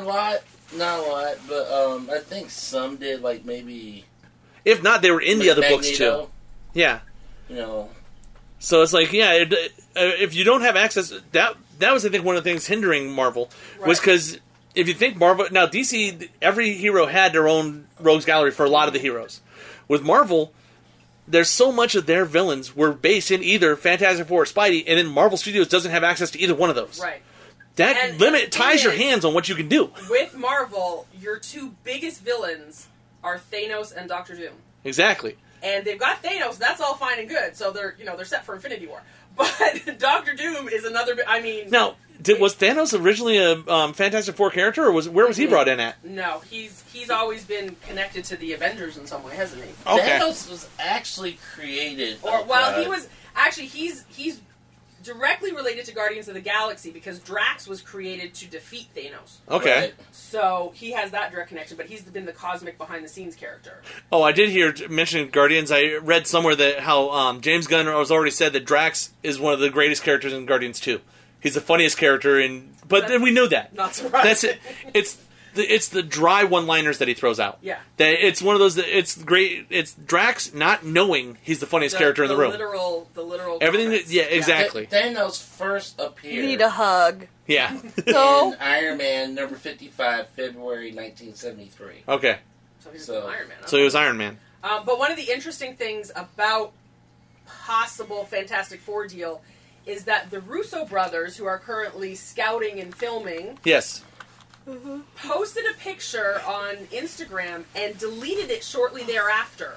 I think some did, like maybe. If not, they were in the other books too. Yeah. So it's like, if you don't have access, that was, I think, one of the things hindering Marvel, was because if you think Marvel, now DC, every hero had their own rogues gallery for a lot of the heroes. With Marvel, there's so much of their villains were based in either Fantastic Four or Spidey, and then Marvel Studios doesn't have access to either one of those. Right. That ties your hands on what you can do. With Marvel, your two biggest villains are Thanos and Doctor Doom. Exactly. And they've got Thanos, that's all fine and good, so they're set for Infinity War. But Doctor Doom is another. Now, was Thanos originally a Fantastic Four character, or where was he brought in at? No, he's always been connected to the Avengers in some way, hasn't he? Okay. Thanos was actually created. He was actually he's directly related to Guardians of the Galaxy because Drax was created to defeat Thanos. Okay. Right. So he has that direct connection, but he's been the cosmic behind the scenes character. Oh, I did hear mention Guardians. I read somewhere that how James Gunn has already said that Drax is one of the greatest characters in Guardians 2. He's the funniest character but then we know that. Not surprising. That's it. It's the dry one-liners that he throws out. Yeah. That it's one of those that it's great. It's Drax not knowing he's the funniest character in the room. The literal. Everything. comments. Exactly. Thanos first appeared. You need a hug. Yeah. No. In Iron Man number 55, February 1973. Okay. So he was Iron Man. So he was Iron Man. But one of the interesting things about possible Fantastic Four deal is that the Russo brothers, who are currently scouting and filming, Yes. posted a picture on Instagram and deleted it shortly thereafter.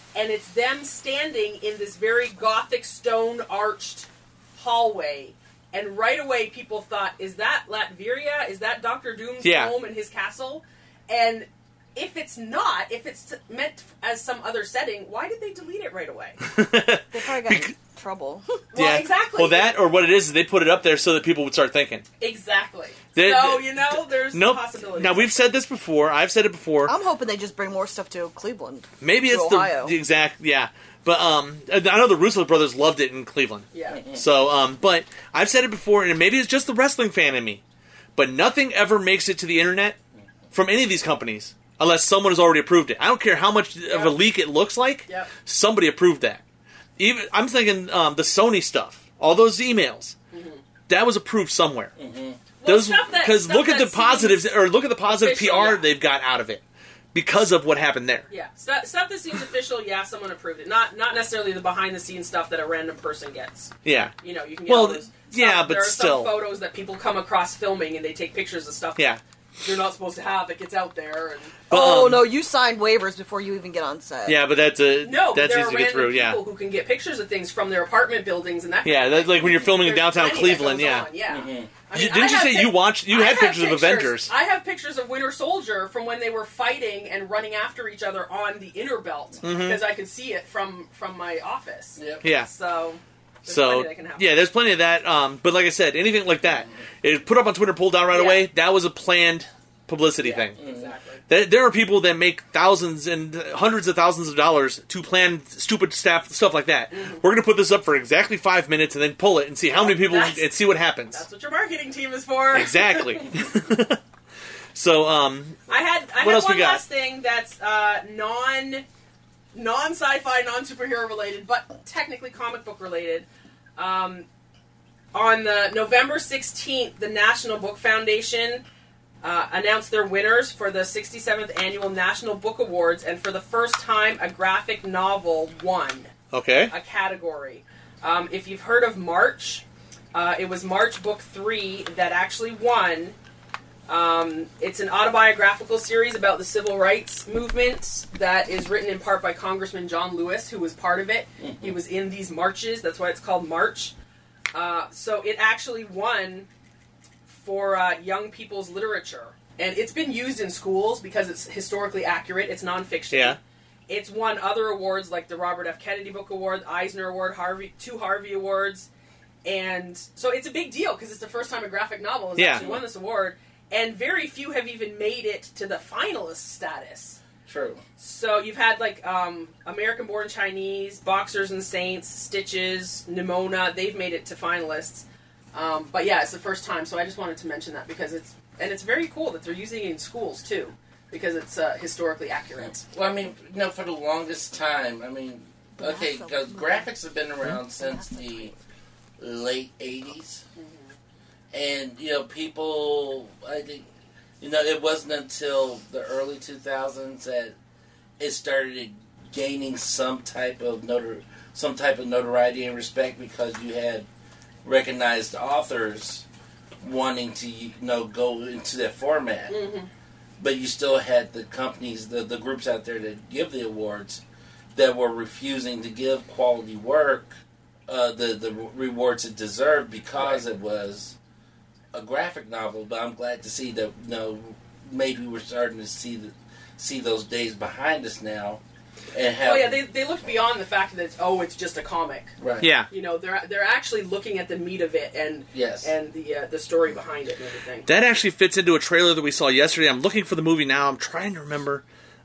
and it's them standing in this very gothic stone arched hallway. And right away, people thought, "Is that Latveria? Is that Doctor Doom's home and his castle?" And if it's not, if it's meant as some other setting, why did they delete it right away? They probably got in trouble. Well, exactly. Well, that or what it is they put it up there so that people would start thinking. Exactly. There's possibilities. Now, we've said this before. I've said it before. I'm hoping they just bring more stuff to Cleveland. Maybe it's Ohio. the exact, But I know the Russo brothers loved it in Cleveland. Yeah. So, but I've said it before, and maybe it's just the wrestling fan in me, but nothing ever makes it to the internet from any of these companies unless someone has already approved it. I don't care how much of a leak it looks like. Yep. Somebody approved that. Even I'm thinking the Sony stuff, all those emails, that was approved somewhere. Those because look at the positives or look at the positive PR they've got out of it because of what happened there. Yeah, stuff that seems official. Yeah, someone approved it. Not necessarily the behind the scenes stuff that a random person gets. Yeah, you know, you can get all those. Yeah, but there are still, some photos that people come across filming and they take pictures of stuff. Yeah. You're not supposed to have. It gets out there. And no, you signed waivers before you even get on set. Yeah, but that's easy there are to get random through. People who can get pictures of things from their apartment buildings and that. Yeah, that's like when you're filming in downtown Cleveland. Yeah. Yeah. Mm-hmm. I mean, didn't you say you had pictures of Avengers? I have pictures of Winter Soldier from when they were fighting and running after each other on the inner belt because I could see it from my office. Yep. Yeah. So that can happen. Yeah, there's plenty of that. But like I said, anything like that, it put up on Twitter, pulled down right away. That was a planned publicity thing. Exactly. There are people that make thousands and hundreds of thousands of dollars to plan stupid stuff like that. We're going to put this up for exactly 5 minutes and then pull it and see how many people and see what happens. That's what your marketing team is for. Exactly. So, I had what else one we got? last thing that's non-sci-fi, non-superhero related, but technically comic book related. On the November 16th, the National Book Foundation announced their winners for the 67th Annual National Book Awards, and for the first time, a graphic novel won a category. If you've heard of March, it was March Book 3 that actually won. It's an autobiographical series about the civil rights movement that is written in part by Congressman John Lewis, who was part of it. He was in these marches. That's why it's called March. So it actually won for young people's literature. And it's been used in schools because it's historically accurate. It's nonfiction. Yeah. It's won other awards like the Robert F. Kennedy Book Award, Eisner Award, two Harvey Awards. And so it's a big deal because it's the first time a graphic novel has actually won this award. And very few have even made it to the finalist status. True. So you've had like American Born Chinese, Boxers and Saints, Stitches, Nimona. They've made it to finalists. But yeah, it's the first time. So I just wanted to mention that because it's very cool that they're using it in schools too, because it's historically accurate. Well, I mean, for the longest time, because graphics have been around since the late 80s. And, people, I think, it wasn't until the early 2000s that it started gaining some type of notoriety and respect because you had recognized authors wanting to, go into that format. But you still had the companies, the groups out there that give the awards that were refusing to give quality work the rewards it deserved because it was a graphic novel. But I'm glad to see that maybe we're starting to see those days behind us now. And have, they looked beyond the fact that it's just a comic. Right. Yeah. They're actually looking at the meat of it and the story behind it and everything. That actually fits into a trailer that we saw yesterday. I'm looking for the movie now. I'm trying to remember.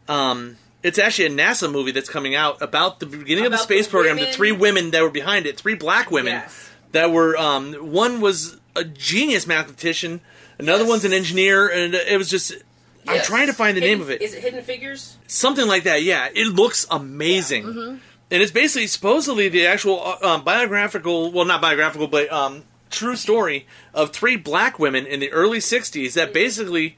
It's actually a NASA movie that's coming out about the beginning of the space program. The 3 women that were behind it, 3 black women that were. One was a genius mathematician. Another one's an engineer, and it was just. I'm trying to find the name of it. Is it Hidden Figures? Something like that, yeah. It looks amazing. Yeah. Mm-hmm. And it's basically, supposedly, the actual biographical, well, not biographical, but true story of 3 black women in the early 60s that basically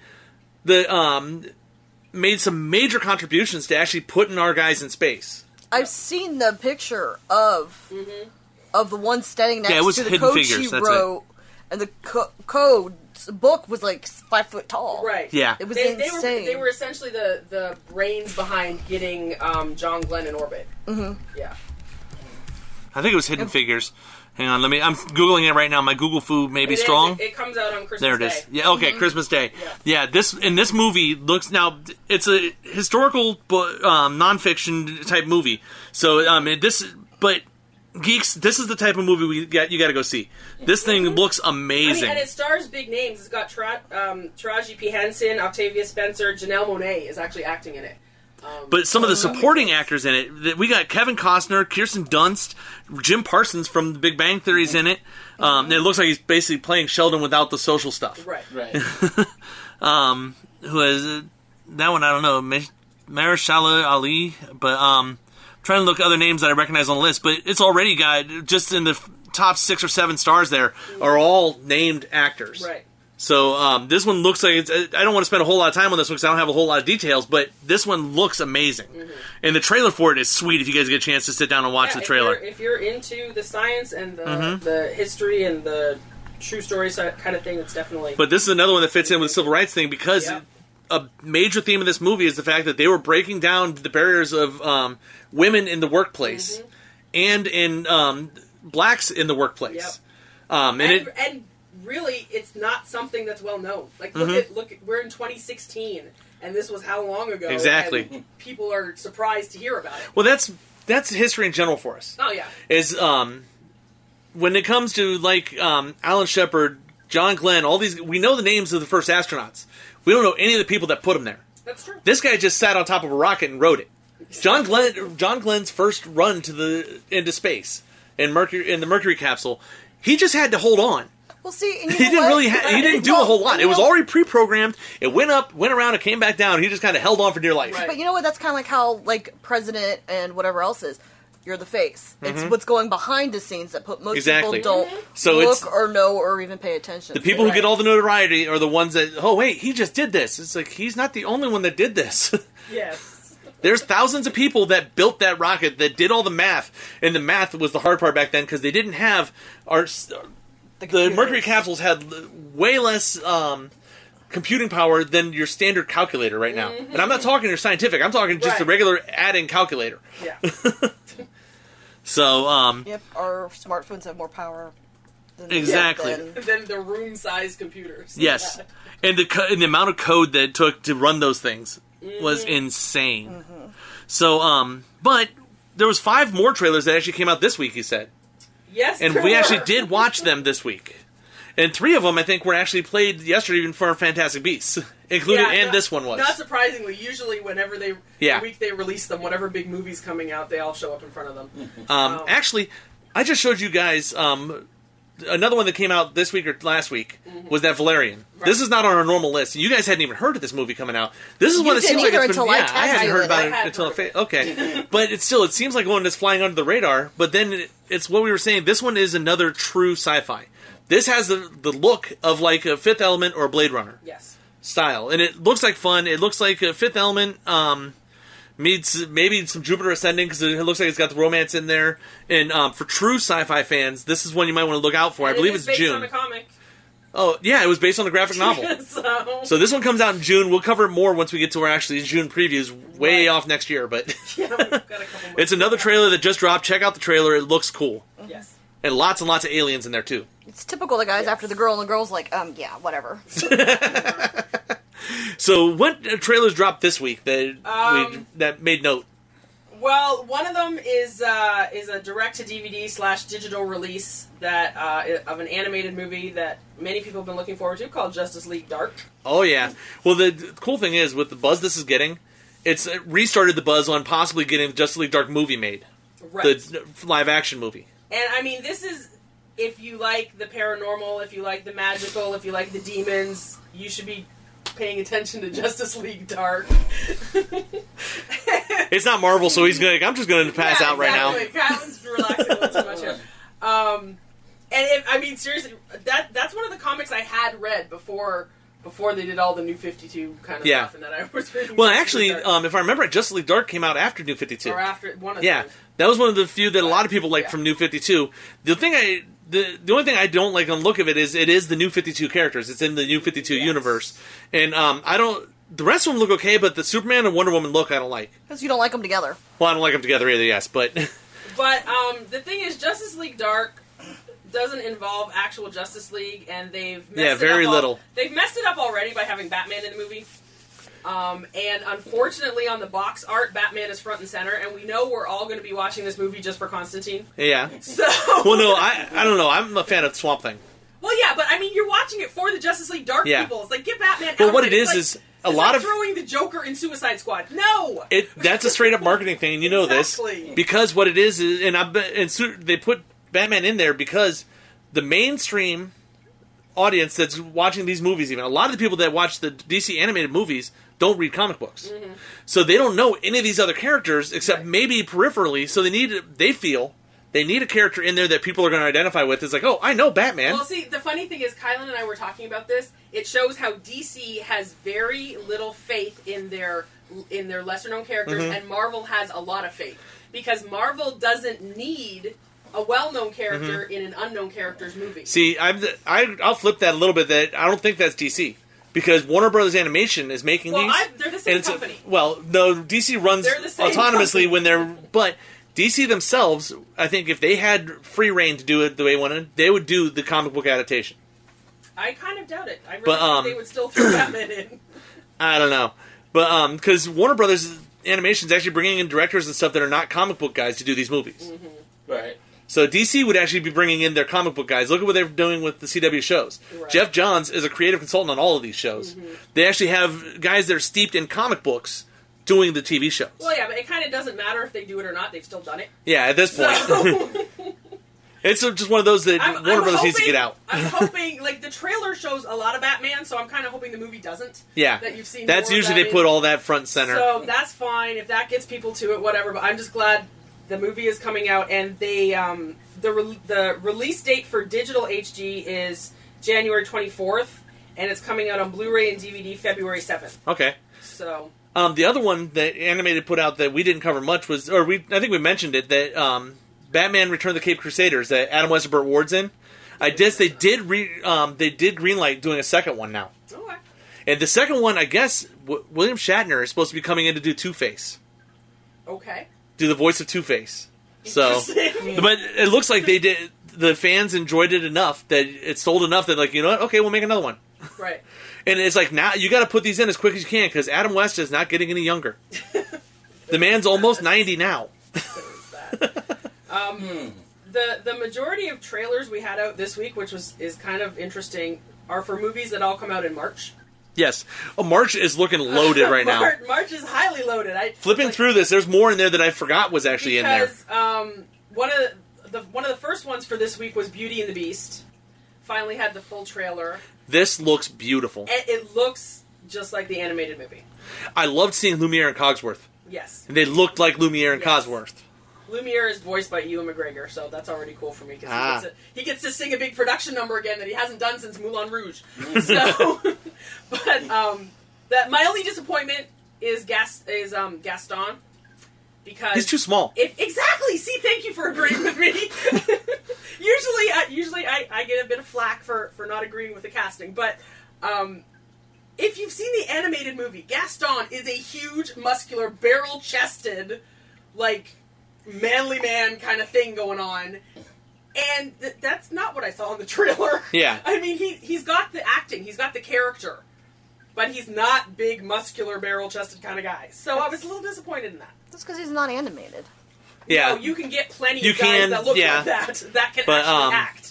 made some major contributions to actually putting our guys in space. I've seen the picture of the one standing next to the Hidden code Figures, she wrote, and the code book was like 5 foot tall. Right. Yeah. It was They insane. were essentially the brains behind getting John Glenn in orbit. Mm-hmm. Yeah. I think it was Hidden Figures. Hang on, I'm Googling it right now. My Google Fu may be It is. strong. It comes out on Christmas There it Day. is. Yeah, okay, Christmas Day. Yeah, this movie looks, now it's a historical nonfiction type movie. So but geeks, this is the type of movie you got to go see. This thing looks amazing. And it stars big names. It's got Taraji P. Henson, Octavia Spencer, Janelle Monáe is actually acting in it. But some of the supporting actors in it, we got Kevin Costner, Kirsten Dunst, Jim Parsons from The Big Bang Theory's in it. And it looks like he's basically playing Sheldon without the social stuff. Right. Who is that one? I don't know. Mahershala Ali, but trying to look at other names that I recognize on the list. But it's already got, just in the top 6 or 7 stars there, are all named actors. Right. So this one looks like I don't want to spend a whole lot of time on this one because I don't have a whole lot of details, but this one looks amazing. And the trailer for it is sweet if you guys get a chance to sit down and watch the trailer. If you're into the science and the history and the true story kind of thing, it's definitely... But this is another one that fits in with the civil rights thing because a major theme of this movie is the fact that they were breaking down the barriers of women in the workplace and in blacks in the workplace. And really, it's not something that's well known. Like, look at, we're in 2016, and this was how long ago? Exactly. And people are surprised to hear about it. Well, that's history in general for us. Oh, yeah. Is when it comes to like Alan Shepard, John Glenn, all these, we know the names of the first astronauts. We don't know any of the people that put them there. That's true. This guy just sat on top of a rocket and wrote it. John Glenn's first run into space in the Mercury capsule, he just had to hold on. Well, see, and He didn't do a whole lot. It was already pre-programmed. It went up, went around, and came back down. He just kind of held on for dear life. But you know what? That's kind of like how, like, president and whatever else is. You're the face. It's what's going behind the scenes that most people don't look or know or even pay attention to. The people who get all the notoriety are the ones that, oh, wait, he just did this. It's like, he's not the only one that did this. Yes. There's thousands of people that built that rocket, that did all the math. And the math was the hard part back then because they didn't have the Mercury capsules had way less computing power than your standard calculator right now. And I'm not talking your scientific. I'm talking just the regular adding calculator. Yeah. So, yep, our smartphones have more power than than the room-sized computers. Yes. And the amount of code that it took to run those things was insane. So, but there was 5 more trailers that actually came out this week, he said. Yes, and we actually did watch them this week. And 3 of them, I think, were actually played yesterday even for Fantastic Beasts, including, this one was. Not surprisingly, usually whenever the week they release them, whatever big movie's coming out, they all show up in front of them. Actually, I just showed you guys another one that came out this week or last week was that Valerian. Right. This is not on our normal list. You guys hadn't even heard of this movie coming out. This is one that seems like it's been... I hadn't heard about it until... Okay. But it seems like one that's flying under the radar, but then it's what we were saying. This one is another true sci-fi. This has the look of like a Fifth Element or a Blade Runner style. And it looks like fun. It looks like a Fifth Element meets maybe some Jupiter Ascending because it looks like it's got the romance in there. And for true sci-fi fans, this is one you might want to look out for. I believe it's June. It's based on a comic. Oh, yeah, it was based on a graphic novel. So this one comes out in June. We'll cover it more once we get to our actually June previews, way off next year. But it's another trailer that just dropped. Check out the trailer. It looks cool. Yes. And lots of aliens in there, too. It's typical, the guys after the girl, and the girl's like, yeah, whatever. So what trailers dropped this week that made note? Well, one of them is a direct-to-DVD / digital release of an animated movie that many people have been looking forward to called Justice League Dark. Oh, yeah. Well, the cool thing is, with the buzz this is getting, it's restarted the buzz on possibly getting the Justice League Dark movie made. Right. The live-action movie. And, I mean, this is, if you like the paranormal, if you like the magical, if you like the demons, you should be paying attention to Justice League Dark. It's not Marvel, so he's I'm just going to pass out right now. Kylan's relaxing a little too much here. I mean, seriously, that's one of the comics I had read before they did all the New 52 kind of stuff, and that I was reading. Well, actually, if I remember, Justice League Dark came out after New 52. Or after one of them. Yeah, that was one of the few that a lot of people liked from New 52. The thing the only thing I don't like on the look of it is the New 52 characters. It's in the New 52 universe, and I don't. The rest of them look okay, but the Superman and Wonder Woman look I don't like. Because you don't like them together. Well, I don't like them together either. Yes, but but the thing is, Justice League Dark doesn't involve actual Justice League, and they've messed little. They've messed it up already by having Batman in the movie. And unfortunately, on the box art, Batman is front and center, and we know we're all going to be watching this movie just for Constantine. Yeah. So. Well, no, I don't know. I'm a fan of Swamp Thing. Well, yeah, but I mean, you're watching it for the Justice League Dark people. It's like, get Batman out. But what of it it. is a lot of throwing the Joker in Suicide Squad. No, that's a straight up marketing thing, and you know exactly. this because what it is, and they put Batman in there because the mainstream audience that's watching these movies, even a lot of the people that watch the DC animated movies don't read comic books, so they don't know any of these other characters except maybe peripherally. So they feel they need a character in there that people are going to identify with. It's like, oh, I know Batman. Well, see, the funny thing is, Kylan and I were talking about this. It shows how DC has very little faith in their lesser known characters, and Marvel has a lot of faith because Marvel doesn't need a well-known character in an unknown character's movie. See, I'll flip that a little bit. That I don't think that's DC. Because Warner Brothers Animation is making these. They're the same company. No, DC runs autonomously when they're. But DC themselves, I think if they had free reign to do it the way they wanted, they would do the comic book adaptation. I kind of doubt it. I really think they would still throw Batman in. I don't know. But because Warner Brothers Animation is actually bringing in directors and stuff that are not comic book guys to do these movies. Right. So DC would actually be bringing in their comic book guys. Look at what they're doing with the CW shows. Right. Jeff Johns is a creative consultant on all of these shows. They actually have guys that are steeped in comic books doing the TV shows. Well, yeah, but it kind of doesn't matter if they do it or not. They've still done it. Yeah, at this point. It's just one of those that Warner Brothers needs to get out. I'm hoping, like, the trailer shows a lot of Batman, so I'm kind of hoping the movie doesn't. Yeah. That you've seen that's more usually they put all that front and center. So that's fine. If that gets people to it, whatever. But I'm just glad the movie is coming out, and they the release date for digital HD is January 24th, and it's coming out on Blu-ray and DVD February 7th. Okay. So the other one that Animated put out that we didn't cover much was, I think we mentioned it, that Batman: Return of the Caped Crusaders that Adam West and Burt Ward's in. I guess they did greenlight doing a second one now. Okay. And the second one, I guess William Shatner is supposed to be coming in to do Two-Face. Okay. Do the voice of Two-Face. So, but it looks like they did. The fans enjoyed it enough that it sold enough that, like, you know what? Okay, we'll make another one. Right. And it's like, now you got to put these in as quick as you can because Adam West is not getting any younger. The man's almost 90 now. The majority of trailers we had out this week, which is kind of interesting, are for movies that all come out in March. Yes. March is looking loaded right now. March is highly loaded. Flipping through this, there's more in there that I forgot was actually in there. Because one of the first ones for this week was Beauty and the Beast. Finally had the full trailer. This looks beautiful. It looks just like the animated movie. I loved seeing Lumiere and Cogsworth. Yes. They looked like Lumiere and Cogsworth. Lumiere is voiced by Ewan McGregor, so that's already cool for me because he gets to sing a big production number again that he hasn't done since Moulin Rouge. So, but my only disappointment is Gaston because he's too small. Exactly. See, thank you for agreeing with me. Usually I get a bit of flack for not agreeing with the casting, but if you've seen the animated movie, Gaston is a huge, muscular, barrel-chested, like, manly man kind of thing going on, and that's not what I saw in the trailer. Yeah. I mean, he's got the acting, he's got the character, but he's not big, muscular, barrel-chested kind of guy. So I was a little disappointed in that. That's because he's not animated. Yeah. No, you can get plenty of guys that look like that can actually act.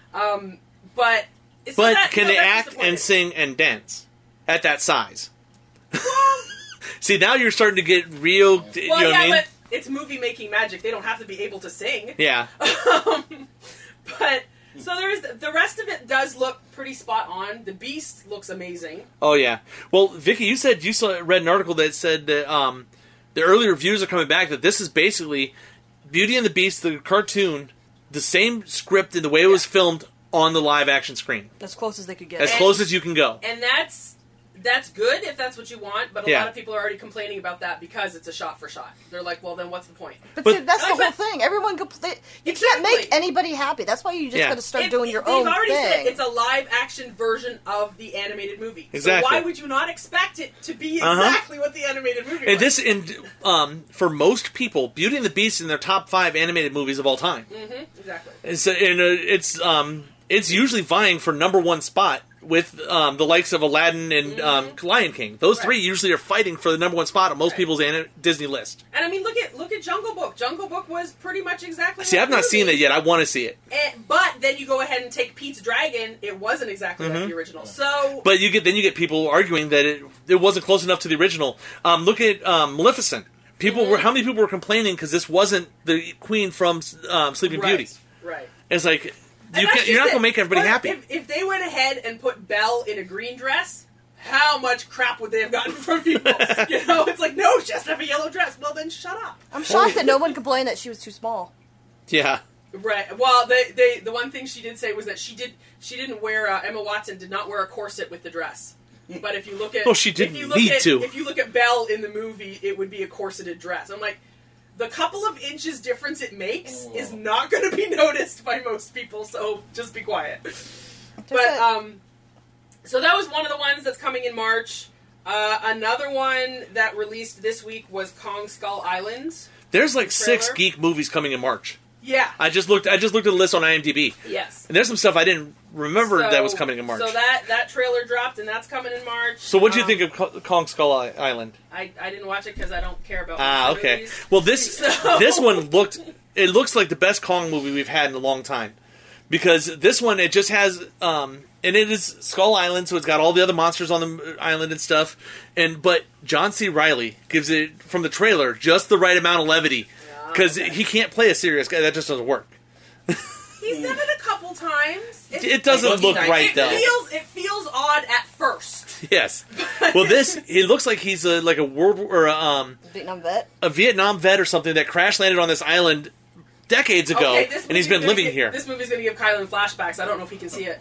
But can they act and sing and dance at that size? See, now you're starting to get real. Well, you know what I mean? But it's movie making magic. They don't have to be able to sing. Yeah. But so there's the rest of it does look pretty spot on. The Beast looks amazing. Oh yeah. Well, Vicky, you said you read an article that said that the early reviews are coming back that this is basically Beauty and the Beast, the cartoon, the same script and the way it was filmed on the live action screen. As close as they could get. As close as you can go. And that's that's good if that's what you want, but a lot of people are already complaining about that because it's a shot for shot. They're like, well, then what's the point? But see, that's the whole thing. Everyone you can't make anybody happy. That's why you just got to start doing your own thing. They've already said it's a live action version of the animated movie. Exactly. So why would you not expect it to be exactly what the animated movie was? For most people, Beauty and the Beast is in their top 5 animated movies of all time. Mm-hmm, exactly. It's usually vying for number 1 spot with the likes of Aladdin and Lion King. Those 3 usually are fighting for the number 1 spot on most people's Disney list. And I mean, look at Jungle Book. Jungle Book was pretty much exactly. See, I've not seen it yet. I want to see it. But then you go ahead and take Pete's Dragon. It wasn't exactly like the original. So, but you get people arguing that it wasn't close enough to the original. Look at Maleficent. How many people were complaining because this wasn't the Queen from Sleeping Beauty? Right. It's like. You're not going to make everybody happy. If they went ahead and put Belle in a green dress, how much crap would they have gotten from people? It's like, no, she has to have a yellow dress. Well, then shut up. I'm shocked that no one complained that she was too small. Yeah. Right. Well, the one thing she did say was that she didn't wear Emma Watson did not wear a corset with the dress. But if you look at she didn't need to. If you look at Belle in the movie, it would be a corseted dress. I'm like, the couple of inches difference it makes is not going to be noticed by most people, so just be quiet. But so that was one of the ones that's coming in March. Another one that released this week was Kong Skull Island. There's like 6 geek movies coming in March. Yeah. I just looked at the list on IMDb. Yes. And there's some stuff I didn't remember that was coming in March. So that trailer dropped, and that's coming in March. So what do you think of Kong Skull Island? I didn't watch it because I don't care about okay. movies. Well, this one looks like the best Kong movie we've had in a long time. Because this one, it just has, and it is Skull Island, so it's got all the other monsters on the island and stuff. But John C. Reilly gives it, from the trailer, just the right amount of levity. Because he can't play a serious guy. That just doesn't work. He's done it a couple times. It doesn't look right, though. It feels odd at first. Yes. Well, it looks like he's like a Vietnam vet? A Vietnam vet or something that crash landed on this island decades ago, and he's been living here. This movie's going to give Kylan flashbacks. I don't know if he can see it.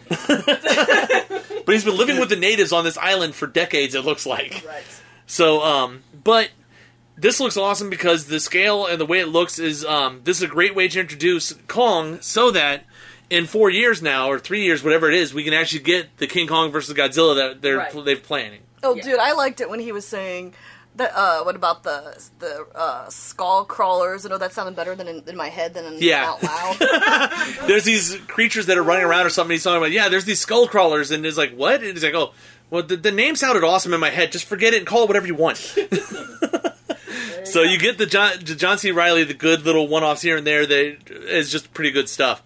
But he's been living with the natives on this island for decades, it looks like. Right. So, but this looks awesome because the scale and the way it looks is, this is a great way to introduce Kong so that in 4 years now, or 3 years, whatever it is, we can actually get the King Kong versus Godzilla that they've planning. Oh, dude, I liked it when he was saying that. What about the skull crawlers? I know that sounded better than in my head than out loud. There's these creatures that are running around or something. He's talking about, there's these skull crawlers, and it's like, what? And he's like, oh, well, the name sounded awesome in my head. Just forget it and call it whatever you want. So you get the John C. Reilly, the good little one-offs here and there that is just pretty good stuff.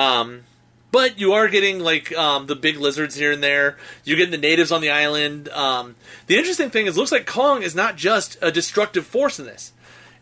But you are getting like the big lizards here and there. You're getting the natives on the island. The interesting thing is, it looks like Kong is not just a destructive force in this.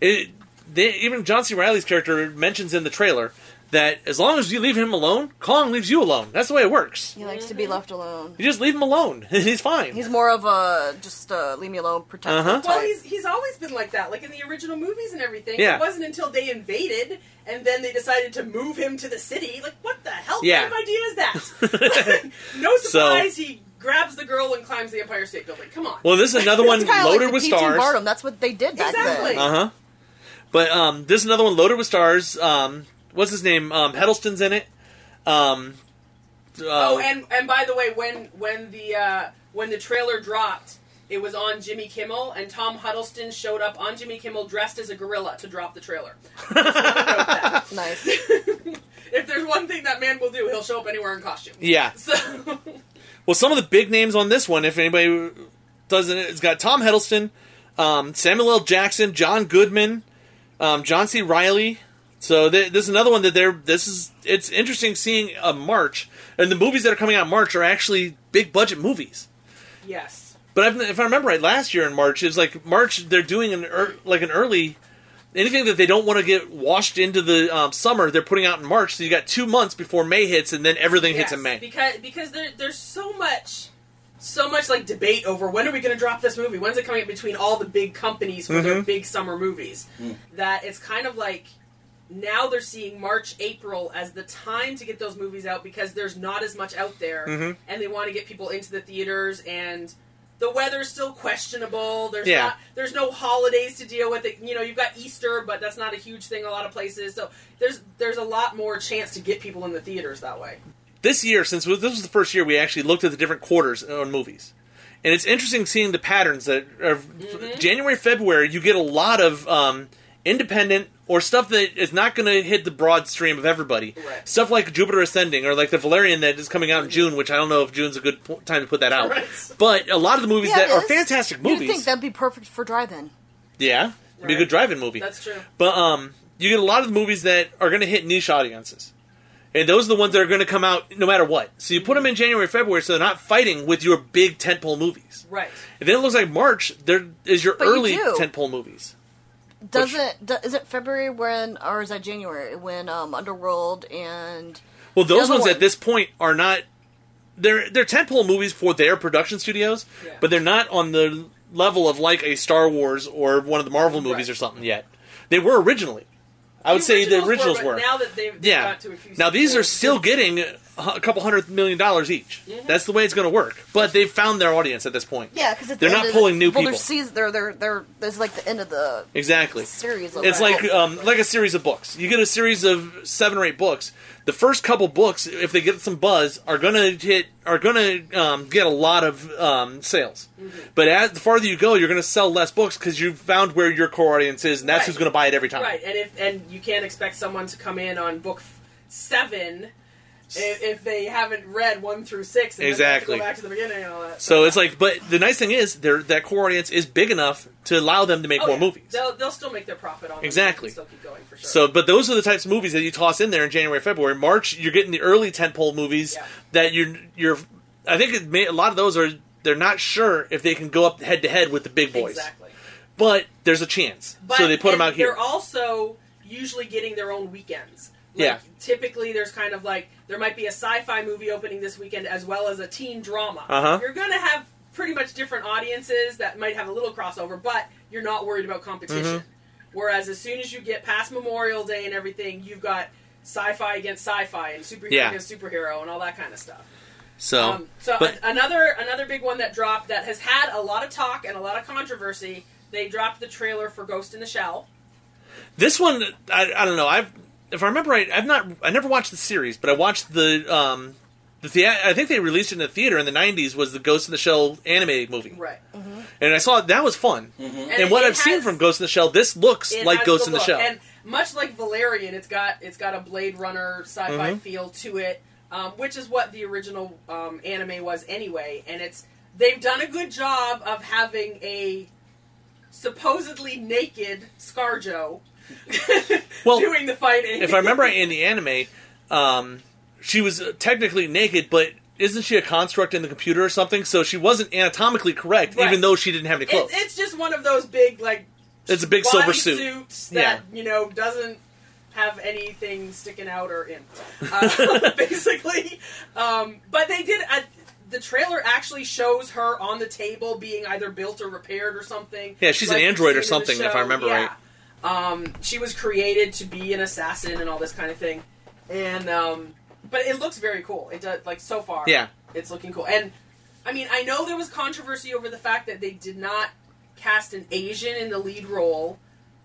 Even John C. Reilly's character mentions in the trailer that as long as you leave him alone, Kong leaves you alone. That's the way it works. He likes to be left alone. You just leave him alone. He's fine. He's more of a just leave me alone, protect me. Well, he's always been like that. Like in the original movies and everything. Yeah. It wasn't until they invaded and then they decided to move him to the city. Like, what the hell kind of idea is that? No surprise, he grabs the girl and climbs the Empire State Building. Come on. Well, this is another one loaded like with P.T. stars. Barnum. That's what they did back then. But this is another one loaded with stars. What's his name? Hiddleston's in it. And by the way, when the trailer dropped, it was on Jimmy Kimmel, and Tom Hiddleston showed up on Jimmy Kimmel dressed as a gorilla to drop the trailer. Nice. If there's one thing that man will do, he'll show up anywhere in costume. Yeah. So. Well, some of the big names on this one, if anybody doesn't, it's got Tom Hiddleston, Samuel L. Jackson, John Goodman, John C. Reilly. So this is another one that it's interesting seeing a March, and the movies that are coming out in March are actually big budget movies. Yes. But if I remember right, last year in March, it was like March, they're doing an early, anything that they don't want to get washed into the summer, they're putting out in March, so you got 2 months before May hits, and then everything hits in May. Because there's so much like debate over when are we going to drop this movie, when's it coming up between all the big companies for their big summer movies, that it's kind of like, now they're seeing March, April as the time to get those movies out because there's not as much out there, and they want to get people into the theaters, and the weather's still questionable. There's no holidays to deal with. It. You've got Easter, but that's not a huge thing in a lot of places. So there's a lot more chance to get people in the theaters that way. This year, since this was the first year, we actually looked at the different quarters on movies. And it's interesting seeing the patterns that are January, February, you get a lot of independent or stuff that is not going to hit the broad stream of everybody. Right. Stuff like Jupiter Ascending or like the Valerian that is coming out in June, which I don't know if June's a good time to put that out. Right. But a lot of the movies that are fantastic movies. You'd think that'd be perfect for drive-in. Yeah, it'd be a good drive-in movie. That's true. But you get a lot of the movies that are going to hit niche audiences. And those are the ones that are going to come out no matter what. So you put them in January, February, so they're not fighting with your big tentpole movies. Right. And then it looks like March, there is your early tentpole movies. Is it February or is that January when Underworld and... Well, those ones at this point are not... They're tentpole movies for their production studios, but they're not on the level of like a Star Wars or one of the Marvel movies or something yet. They were originally. I would say the originals were. Now that they've got to a few... Now these are still getting a couple $100 million each. Mm-hmm. That's the way it's going to work. But they've found their audience at this point. Yeah, because they're not pulling new people. There's like the end of the series. It's like a series of books. You get a series of 7 or 8 books. The first couple books, if they get some buzz, are going to get a lot of sales. Mm-hmm. But as the farther you go, you're going to sell less books because you've found where your core audience is, and that's who's going to buy it every time. Right, and you can't expect someone to come in on book 7 if they haven't read 1 through 6 and then have to go back to the beginning and all that. So it's like, but the nice thing is, that core audience is big enough to allow them to make more movies. They'll still make their profit on them. Exactly. Still keep going for sure. So, but those are the types of movies that you toss in there in January, February. March, you're getting the early tentpole movies that you're. I think a lot of those they're not sure if they can go up head to head with the big boys. Exactly. But there's a chance, so they put them out here. They're also usually getting their own weekends. Typically, there's kind of like, there might be a sci-fi movie opening this weekend as well as a teen drama. Uh-huh. You're going to have pretty much different audiences that might have a little crossover, but you're not worried about competition. Mm-hmm. Whereas as soon as you get past Memorial Day and everything, you've got sci-fi against sci-fi and superhero against superhero and all that kind of stuff. Another big one that dropped that has had a lot of talk and a lot of controversy, they dropped the trailer for Ghost in the Shell. This one, I don't know. If I remember right, I never watched the series, but I watched I think they released it in the theater in the 90s, was the Ghost in the Shell animated movie. Right. Mm-hmm. And I saw that was fun. Mm-hmm. And what I've seen from Ghost in the Shell, this looks like Ghost in the Shell. And much like Valerian, it's got a Blade Runner sci-fi feel to it, which is what the original anime was anyway. And they've done a good job of having a supposedly naked ScarJo doing the fighting. If I remember right, in the anime, she was technically naked, but isn't she a construct in the computer or something? So she wasn't anatomically correct, even though she didn't have any clothes. It's just one of those big, it's a big silver suit suits that doesn't have anything sticking out or in, basically. But they did. The trailer actually shows her on the table being either built or repaired or something. Yeah, she's an android or something, if I remember right. She was created to be an assassin and all this kind of thing, and but it looks very cool. It does, so far. Yeah, it's looking cool. And I mean, I know there was controversy over the fact that they did not cast an Asian in the lead role.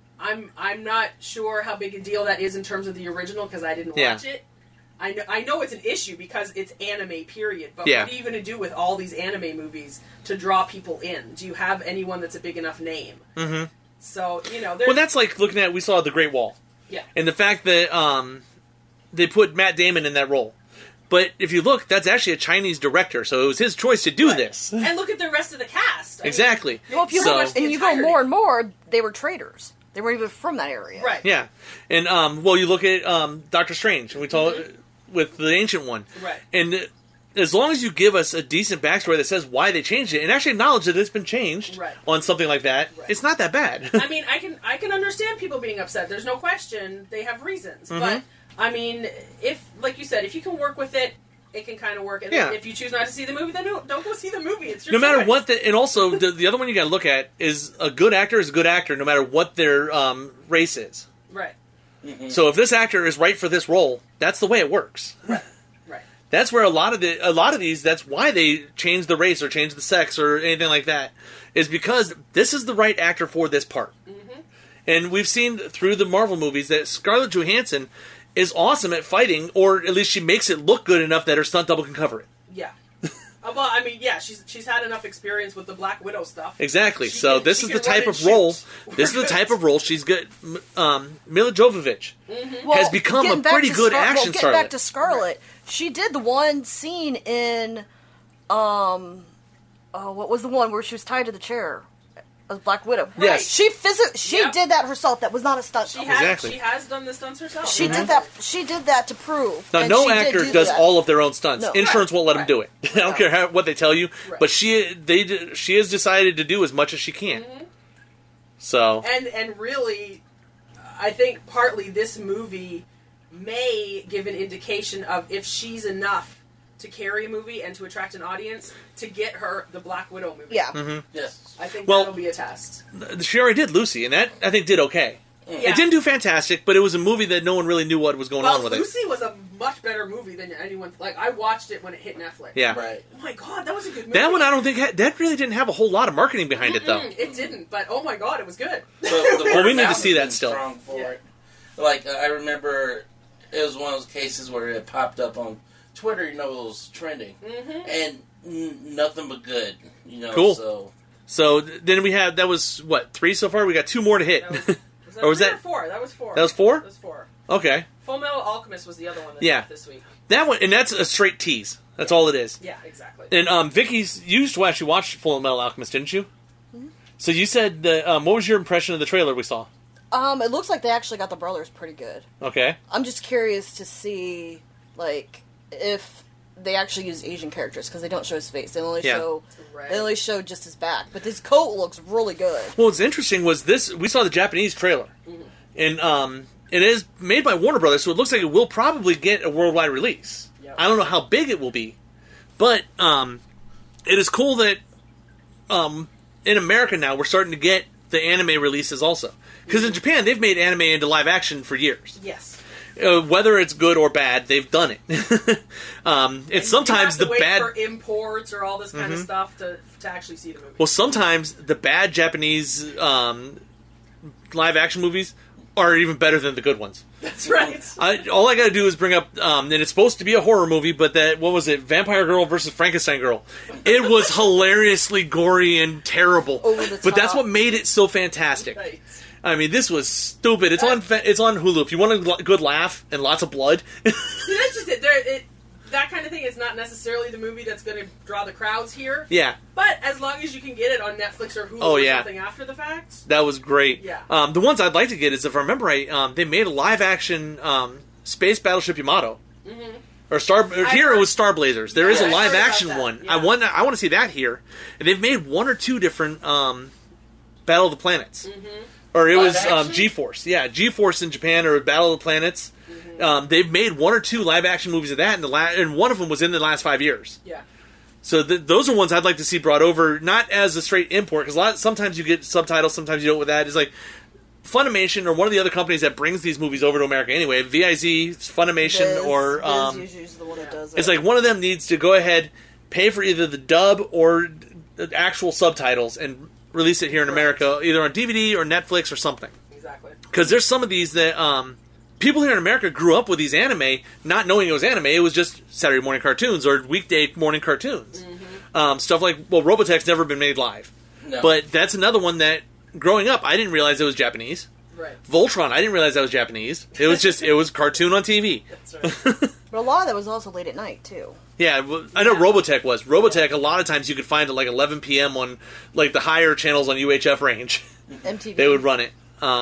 I'm not sure how big a deal that is in terms of the original because I didn't watch it. I know it's an issue because it's anime, period. But what are you going to do with all these anime movies to draw people in? Do you have anyone that's a big enough name? Mm-hmm. So, well, that's like looking at, we saw The Great Wall. Yeah. And the fact that they put Matt Damon in that role. But if you look, that's actually a Chinese director, so it was his choice to do this. And look at the rest of the cast. Exactly. Well, if you go more and more, they were traitors. They weren't even from that area. Right. Yeah. And, you look at Doctor Strange, and we talked with the Ancient One. Right. And as long as you give us a decent backstory that says why they changed it, and actually acknowledge that it's been changed on something like that, it's not that bad. I mean, I can understand people being upset. There's no question. They have reasons. Mm-hmm. But, I mean, if, like you said, if you can work with it, it can kind of work. And if you choose not to see the movie, then don't go see the movie. It's your choice. No matter what, and also, the other one you got to look at is a good actor is a good actor no matter what their race is. Right. Mm-hmm. So if this actor is right for this role, that's the way it works. Right. That's where a lot of these. That's why they change the race or change the sex or anything like that. Is because this is the right actor for this part. Mm-hmm. And we've seen through the Marvel movies that Scarlett Johansson is awesome at fighting, or at least she makes it look good enough that her stunt double can cover it. Yeah. Well, I mean, yeah, she's had enough experience with the Black Widow stuff. Exactly. This is the type of role. This is the type of role she's good. Mila Jovovich has become a pretty good action star. Getting back to Scarlett, she did the one scene in, what was the one where she was tied to the chair? Black Widow. Yes. She did that herself. That was not a stunt. She has done the stunts herself. She did that. She did that to prove. Now, no actor does all of their own stunts. No. Insurance won't let them do it. I don't care what they tell you, but she has decided to do as much as she can. Mm-hmm. So and really, I think partly this movie may give an indication of if she's enough to carry a movie and to attract an audience to get her the Black Widow movie. Yeah. Mm-hmm. Yes. I think that'll be a test. She already did Lucy, and that, I think, did okay. Yeah. It didn't do fantastic, but it was a movie that no one really knew what was going on with Lucy was a much better movie than anyone... Like, I watched it when it hit Netflix. Yeah. Right. Oh my god, that was a good movie. That one, I don't think... That really didn't have a whole lot of marketing behind it, though. It didn't, but oh my god, it was good. Well, we need to see that still. Strong for it. Like, I remember it was one of those cases where it popped up on Twitter, it was trending. Mm-hmm. And nothing but good, Cool. So then we have, that was, 3 so far? We got 2 more to hit. Was that 4? That was 4. That was 4? That was 4. Okay. Full Metal Alchemist was the other one that dropped this week. That one, and that's a straight tease. That's all it is. Yeah, exactly. And Vicky, you used to actually watch Full Metal Alchemist, didn't you? Mm-hmm. So you said that, what was your impression of the trailer we saw? It looks like they actually got the brothers pretty good. Okay. I'm just curious to see, if they actually use Asian characters, because they don't show his face. They only show just his back. But his coat looks really good. Well, what's interesting was we saw the Japanese trailer. Mm-hmm. And it is made by Warner Brothers, so it looks like it will probably get a worldwide release. Yep. I don't know how big it will be. But it is cool that in America now we're starting to get the anime releases also. Because in Japan, they've made anime into live action for years. Yes. Whether it's good or bad, they've done it. It's sometimes you have to the bad for imports or all this kind of stuff to actually see the movie. Well, sometimes the bad Japanese live action movies are even better than the good ones. That's right. All I got to do is bring up, and it's supposed to be a horror movie, but what was it? Vampire Girl versus Frankenstein Girl. It was hilariously gory and terrible. Over the top. But that's what made it so fantastic. Right. I mean, this was stupid. It's on Hulu. If you want a good laugh and lots of blood. See, that's just it. That kind of thing is not necessarily the movie that's going to draw the crowds here. Yeah. But as long as you can get it on Netflix or Hulu or something after the fact. That was great. Yeah. The ones I'd like to get is, if I remember right, they made a live-action Space Battleship Yamato. Mm-hmm. Here it was Star Blazers. There is a live-action one. Yeah. I want to see that here. And they've made 1 or 2 different Battle of the Planets. Mm-hmm. Or it was G-Force. Yeah, G-Force in Japan, or Battle of the Planets. Mm-hmm. They've made 1 or 2 live-action movies of that, and one of them was in the last 5 years. Yeah. So those are ones I'd like to see brought over, not as a straight import, because sometimes you get subtitles, sometimes you don't with that. It's like Funimation, or one of the other companies that brings these movies over to America anyway, VIZ, Funimation, or... Viz usually the one that does it. It's like one of them needs to go ahead, pay for either the dub or the actual subtitles, and release it here in America, either on DVD or Netflix or something. Exactly. Because there's some of these that people here in America grew up with these anime, not knowing it was anime. It was just Saturday morning cartoons or weekday morning cartoons. Mm-hmm. Stuff like, Robotech's never been made live. No. But that's another one that, growing up, I didn't realize it was Japanese. Right. Voltron, I didn't realize that was Japanese. It was just, it was cartoon on TV. That's right. But a lot of that was also late at night, too. Yeah, I know Robotech was. Robotech, a lot of times you could find it 11 p.m. on the higher channels on UHF range. MTV. They would run it.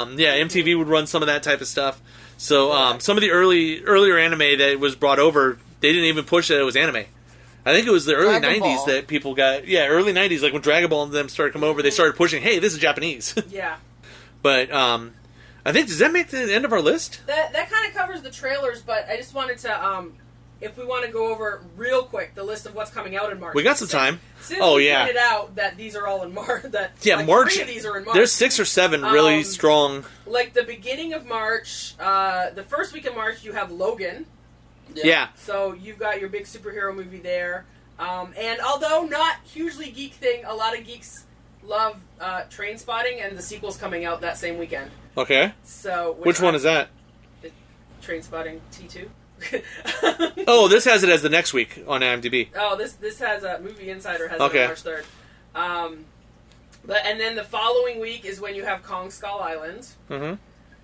MTV would run some of that type of stuff. So some of the earlier anime that was brought over, they didn't even push that it was anime. I think it was the early Dragon 90s Ball. that people got... Yeah, early 90s, when Dragon Ball and them started coming over, they started pushing, hey, this is Japanese. Yeah. But I think, does that make the end of our list? That kind of covers the trailers, but I just wanted to... if we want to go over real quick the list of what's coming out in March. We got some time. Since we pointed out that these are all in March. March. 3 of these are in March. There's 6 or 7 really strong. Like the beginning of March, the first week of March, you have Logan. Yeah. So you've got your big superhero movie there. And although not hugely geek thing, a lot of geeks love Train Spotting, and the sequel's coming out that same weekend. Okay. So which one is that? Train Spotting T2. Oh, this has it as the next week on IMDb. Oh, this has a Movie Insider has it on March 3rd. And then the following week is when you have Kong Skull Island. Mm-hmm.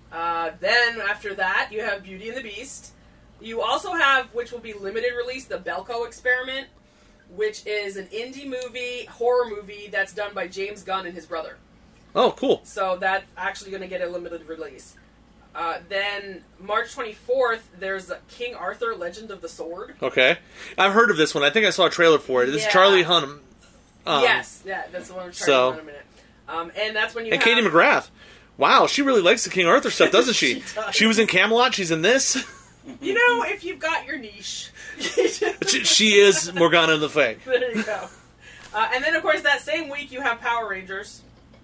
Then after that, you have Beauty and the Beast. You also have, which will be limited release, the Belko Experiment, which is an indie horror movie that's done by James Gunn and his brother. Oh, cool. So that's actually going to get a limited release. Then March 24th, there's King Arthur: Legend of the Sword. Okay, I've heard of this one. I think I saw a trailer for it. This is Charlie Hunnam. Yes, that's the one we're trying to in a minute. And that's when you have... Katie McGrath. Wow, she really likes the King Arthur stuff, doesn't she? She does. She was in Camelot. She's in this. You know, if you've got your niche. she is Morgana Le Fay. There you go. And then, of course, that same week you have Power Rangers.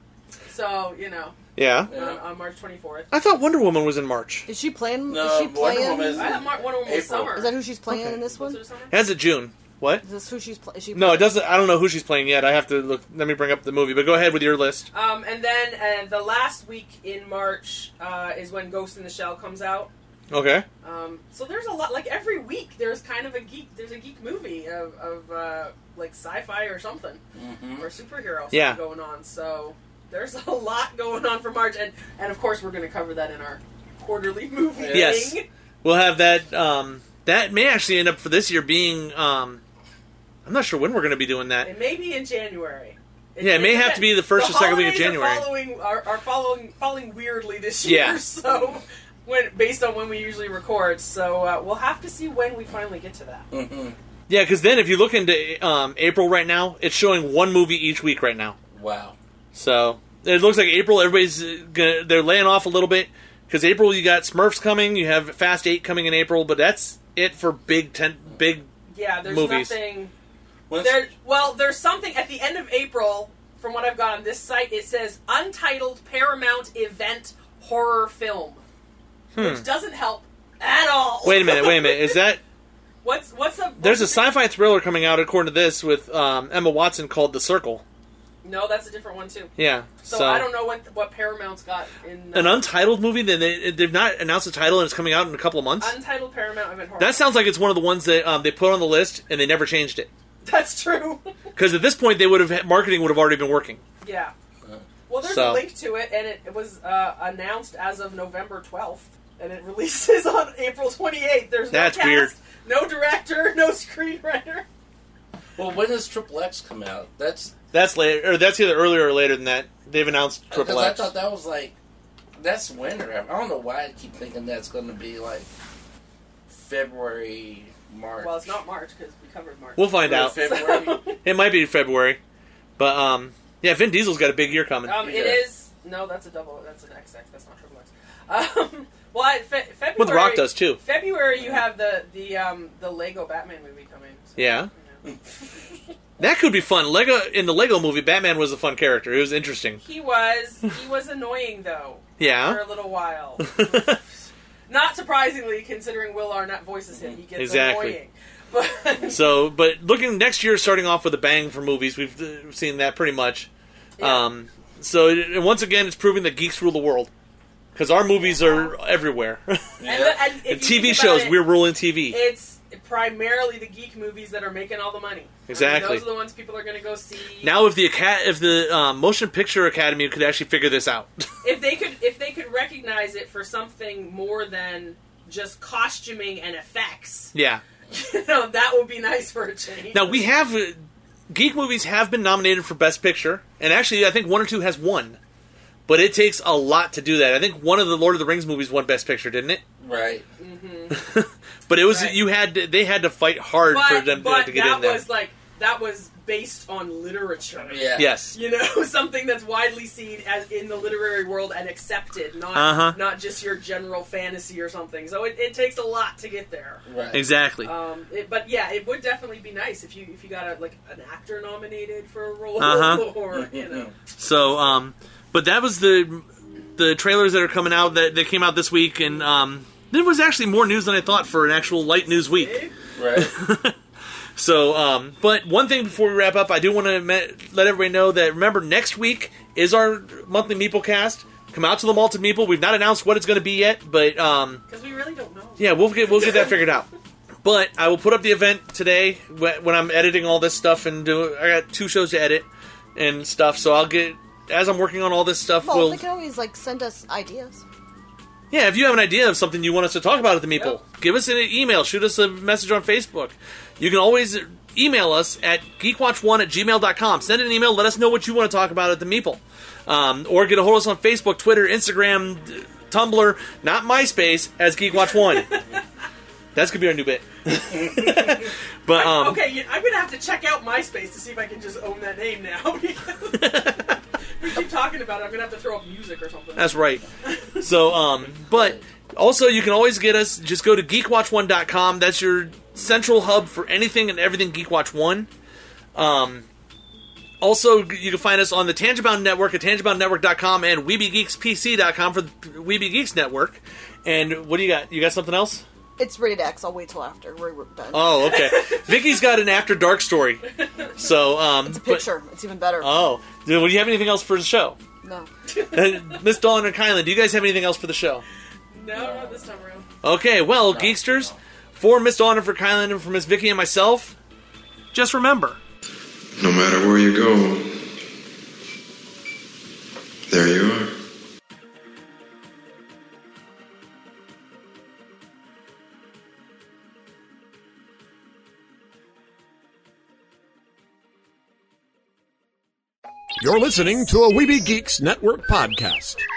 So, you know. Yeah. On March 24th. I thought Wonder Woman was in March. Is she playing? No, is she playing? Wonder Woman is I thought Wonder Woman was summer. Is that who she's playing in this one? Has it June? What? Is this who she's playing? No, it doesn't. I don't know who she's playing yet. I have to look. Let me bring up the movie. But go ahead with your list. And then the last week in March is when Ghost in the Shell comes out. Okay. So there's a lot. Like every week, there's kind of a geek. There's a geek movie of like sci-fi or something, or superhero stuff going on. So there's a lot going on for March, and of course we're going to cover that in our quarterly movie. Yes, thing. We'll have that. That may actually end up for this year being. I'm not sure when we're going to be doing that. It may be in January. It may have to be the first or second week of January. Are falling weirdly this year. Yeah. So. Based on when we usually record, so we'll have to see when we finally get to that. Mm-hmm. Yeah, because then if you look into April right now, it's showing one movie each week right now. Wow. So it looks like April, they're laying off a little bit, because April you got Smurfs coming, you have Fast 8 coming in April, but that's it for big yeah, there's movies. Nothing. There's something at the end of April, from what I've got on this site, it says Untitled Paramount Event Horror Film. Which doesn't help at all. Wait a minute. Is that... There's a sci-fi thriller coming out, according to this, with Emma Watson called The Circle. No, that's a different one, too. Yeah. So I don't know what Paramount's got in... An untitled movie? They've not announced the title and it's coming out in a couple of months? Untitled Paramount Event Horror. That sounds like it's one of the ones that they put on the list and they never changed it. That's true. Because at this point, marketing would have already been working. Yeah. Well, there's a link to it, and it was announced as of November 12th. And it releases on April 28th. There's no cast, weird. No director, no screenwriter. Well, when does Triple X come out? That's later, or that's either earlier or later than that. They've announced Triple X. I thought that was that's winter. I don't know why I keep thinking that's going to be like February, March. Well, it's not March because we covered March. We'll find out. February. It might be February, but yeah, Vin Diesel's got a big year coming. It is. No, that's a double. That's an XX. That's not Triple X. Well, February. Well, The Rock does too. February, you have the Lego Batman movie coming. So, yeah. You know. That could be fun. In the Lego movie, Batman was a fun character. It was interesting. He was annoying though. Yeah. For a little while. Not surprisingly, considering Will Arnett voices him, he gets annoying. But looking next year, starting off with a bang for movies, we've seen that pretty much. Yeah. So once again, it's proving that geeks rule the world. Because our movies are everywhere. And TV shows, we're ruling TV. It's primarily the geek movies that are making all the money. Exactly. I mean, those are the ones people are going to go see. Now, if the Motion Picture Academy could actually figure this out, if they could recognize it for something more than just costuming and effects, yeah, that would be nice for a change. Now we have geek movies have been nominated for Best Picture, and actually, I think one or two has won. But it takes a lot to do that. I think one of the Lord of the Rings movies won Best Picture, didn't it? Right. Mm-hmm. But it was they had to fight hard for them to get in there. That was based on literature. Yeah. Yes. Something that's widely seen as in the literary world and accepted, not just your general fantasy or something. So it takes a lot to get there. Right. Exactly. But yeah, it would definitely be nice if you got an actor nominated for a role or So but that was the trailers that are coming out that came out this week, and there was actually more news than I thought for an actual light news week. Right. So, but one thing before we wrap up, I do want to let everybody know that, remember, next week is our monthly Meeple cast. Come out to the Malted Meeple. We've not announced what it's going to be yet, but because we really don't know. Yeah, we'll get that figured out. But I will put up the event today when I'm editing all this stuff and I got 2 shows to edit and stuff. So I'll get, as I'm working on all this stuff. Well, they can always send us ideas. Yeah, if you have an idea of something you want us to talk about at the Meeple, give us an email, shoot us a message on Facebook. You can always email us at geekwatch1@gmail.com. Send an email, let us know what you want to talk about at the Meeple. Or get a hold of us on Facebook, Twitter, Instagram, Tumblr, not MySpace, as GeekWatch1. That's going to be our new bit. But okay, I'm going to have to check out MySpace to see if I can just own that name now. We keep talking about it, I'm going to have to throw up music or something. That's right. So, but also you can always get us, just go to geekwatch1.com. That's your central hub for anything and everything Geekwatch 1. Also, you can find us on the Tangentbound Network at tangentboundnetwork.com and WeebyGeeksPC.com for the Weeby Geeks Network. And what do you got? You got something else? It's rated X. I'll wait till after we're done. Oh, okay. Vicky's got an After Dark story. So, it's a picture. It's even better. Oh. Do you have anything else for the show? No. Miss Dawn and Kylan, do you guys have anything else for the show? No, not this time around. Okay, well, Geeksters, for Miss Dawn and for Kylan and for Miss Vicky and myself, just remember, no matter where you go, there you are. You're listening to a Weeby Geeks Network podcast.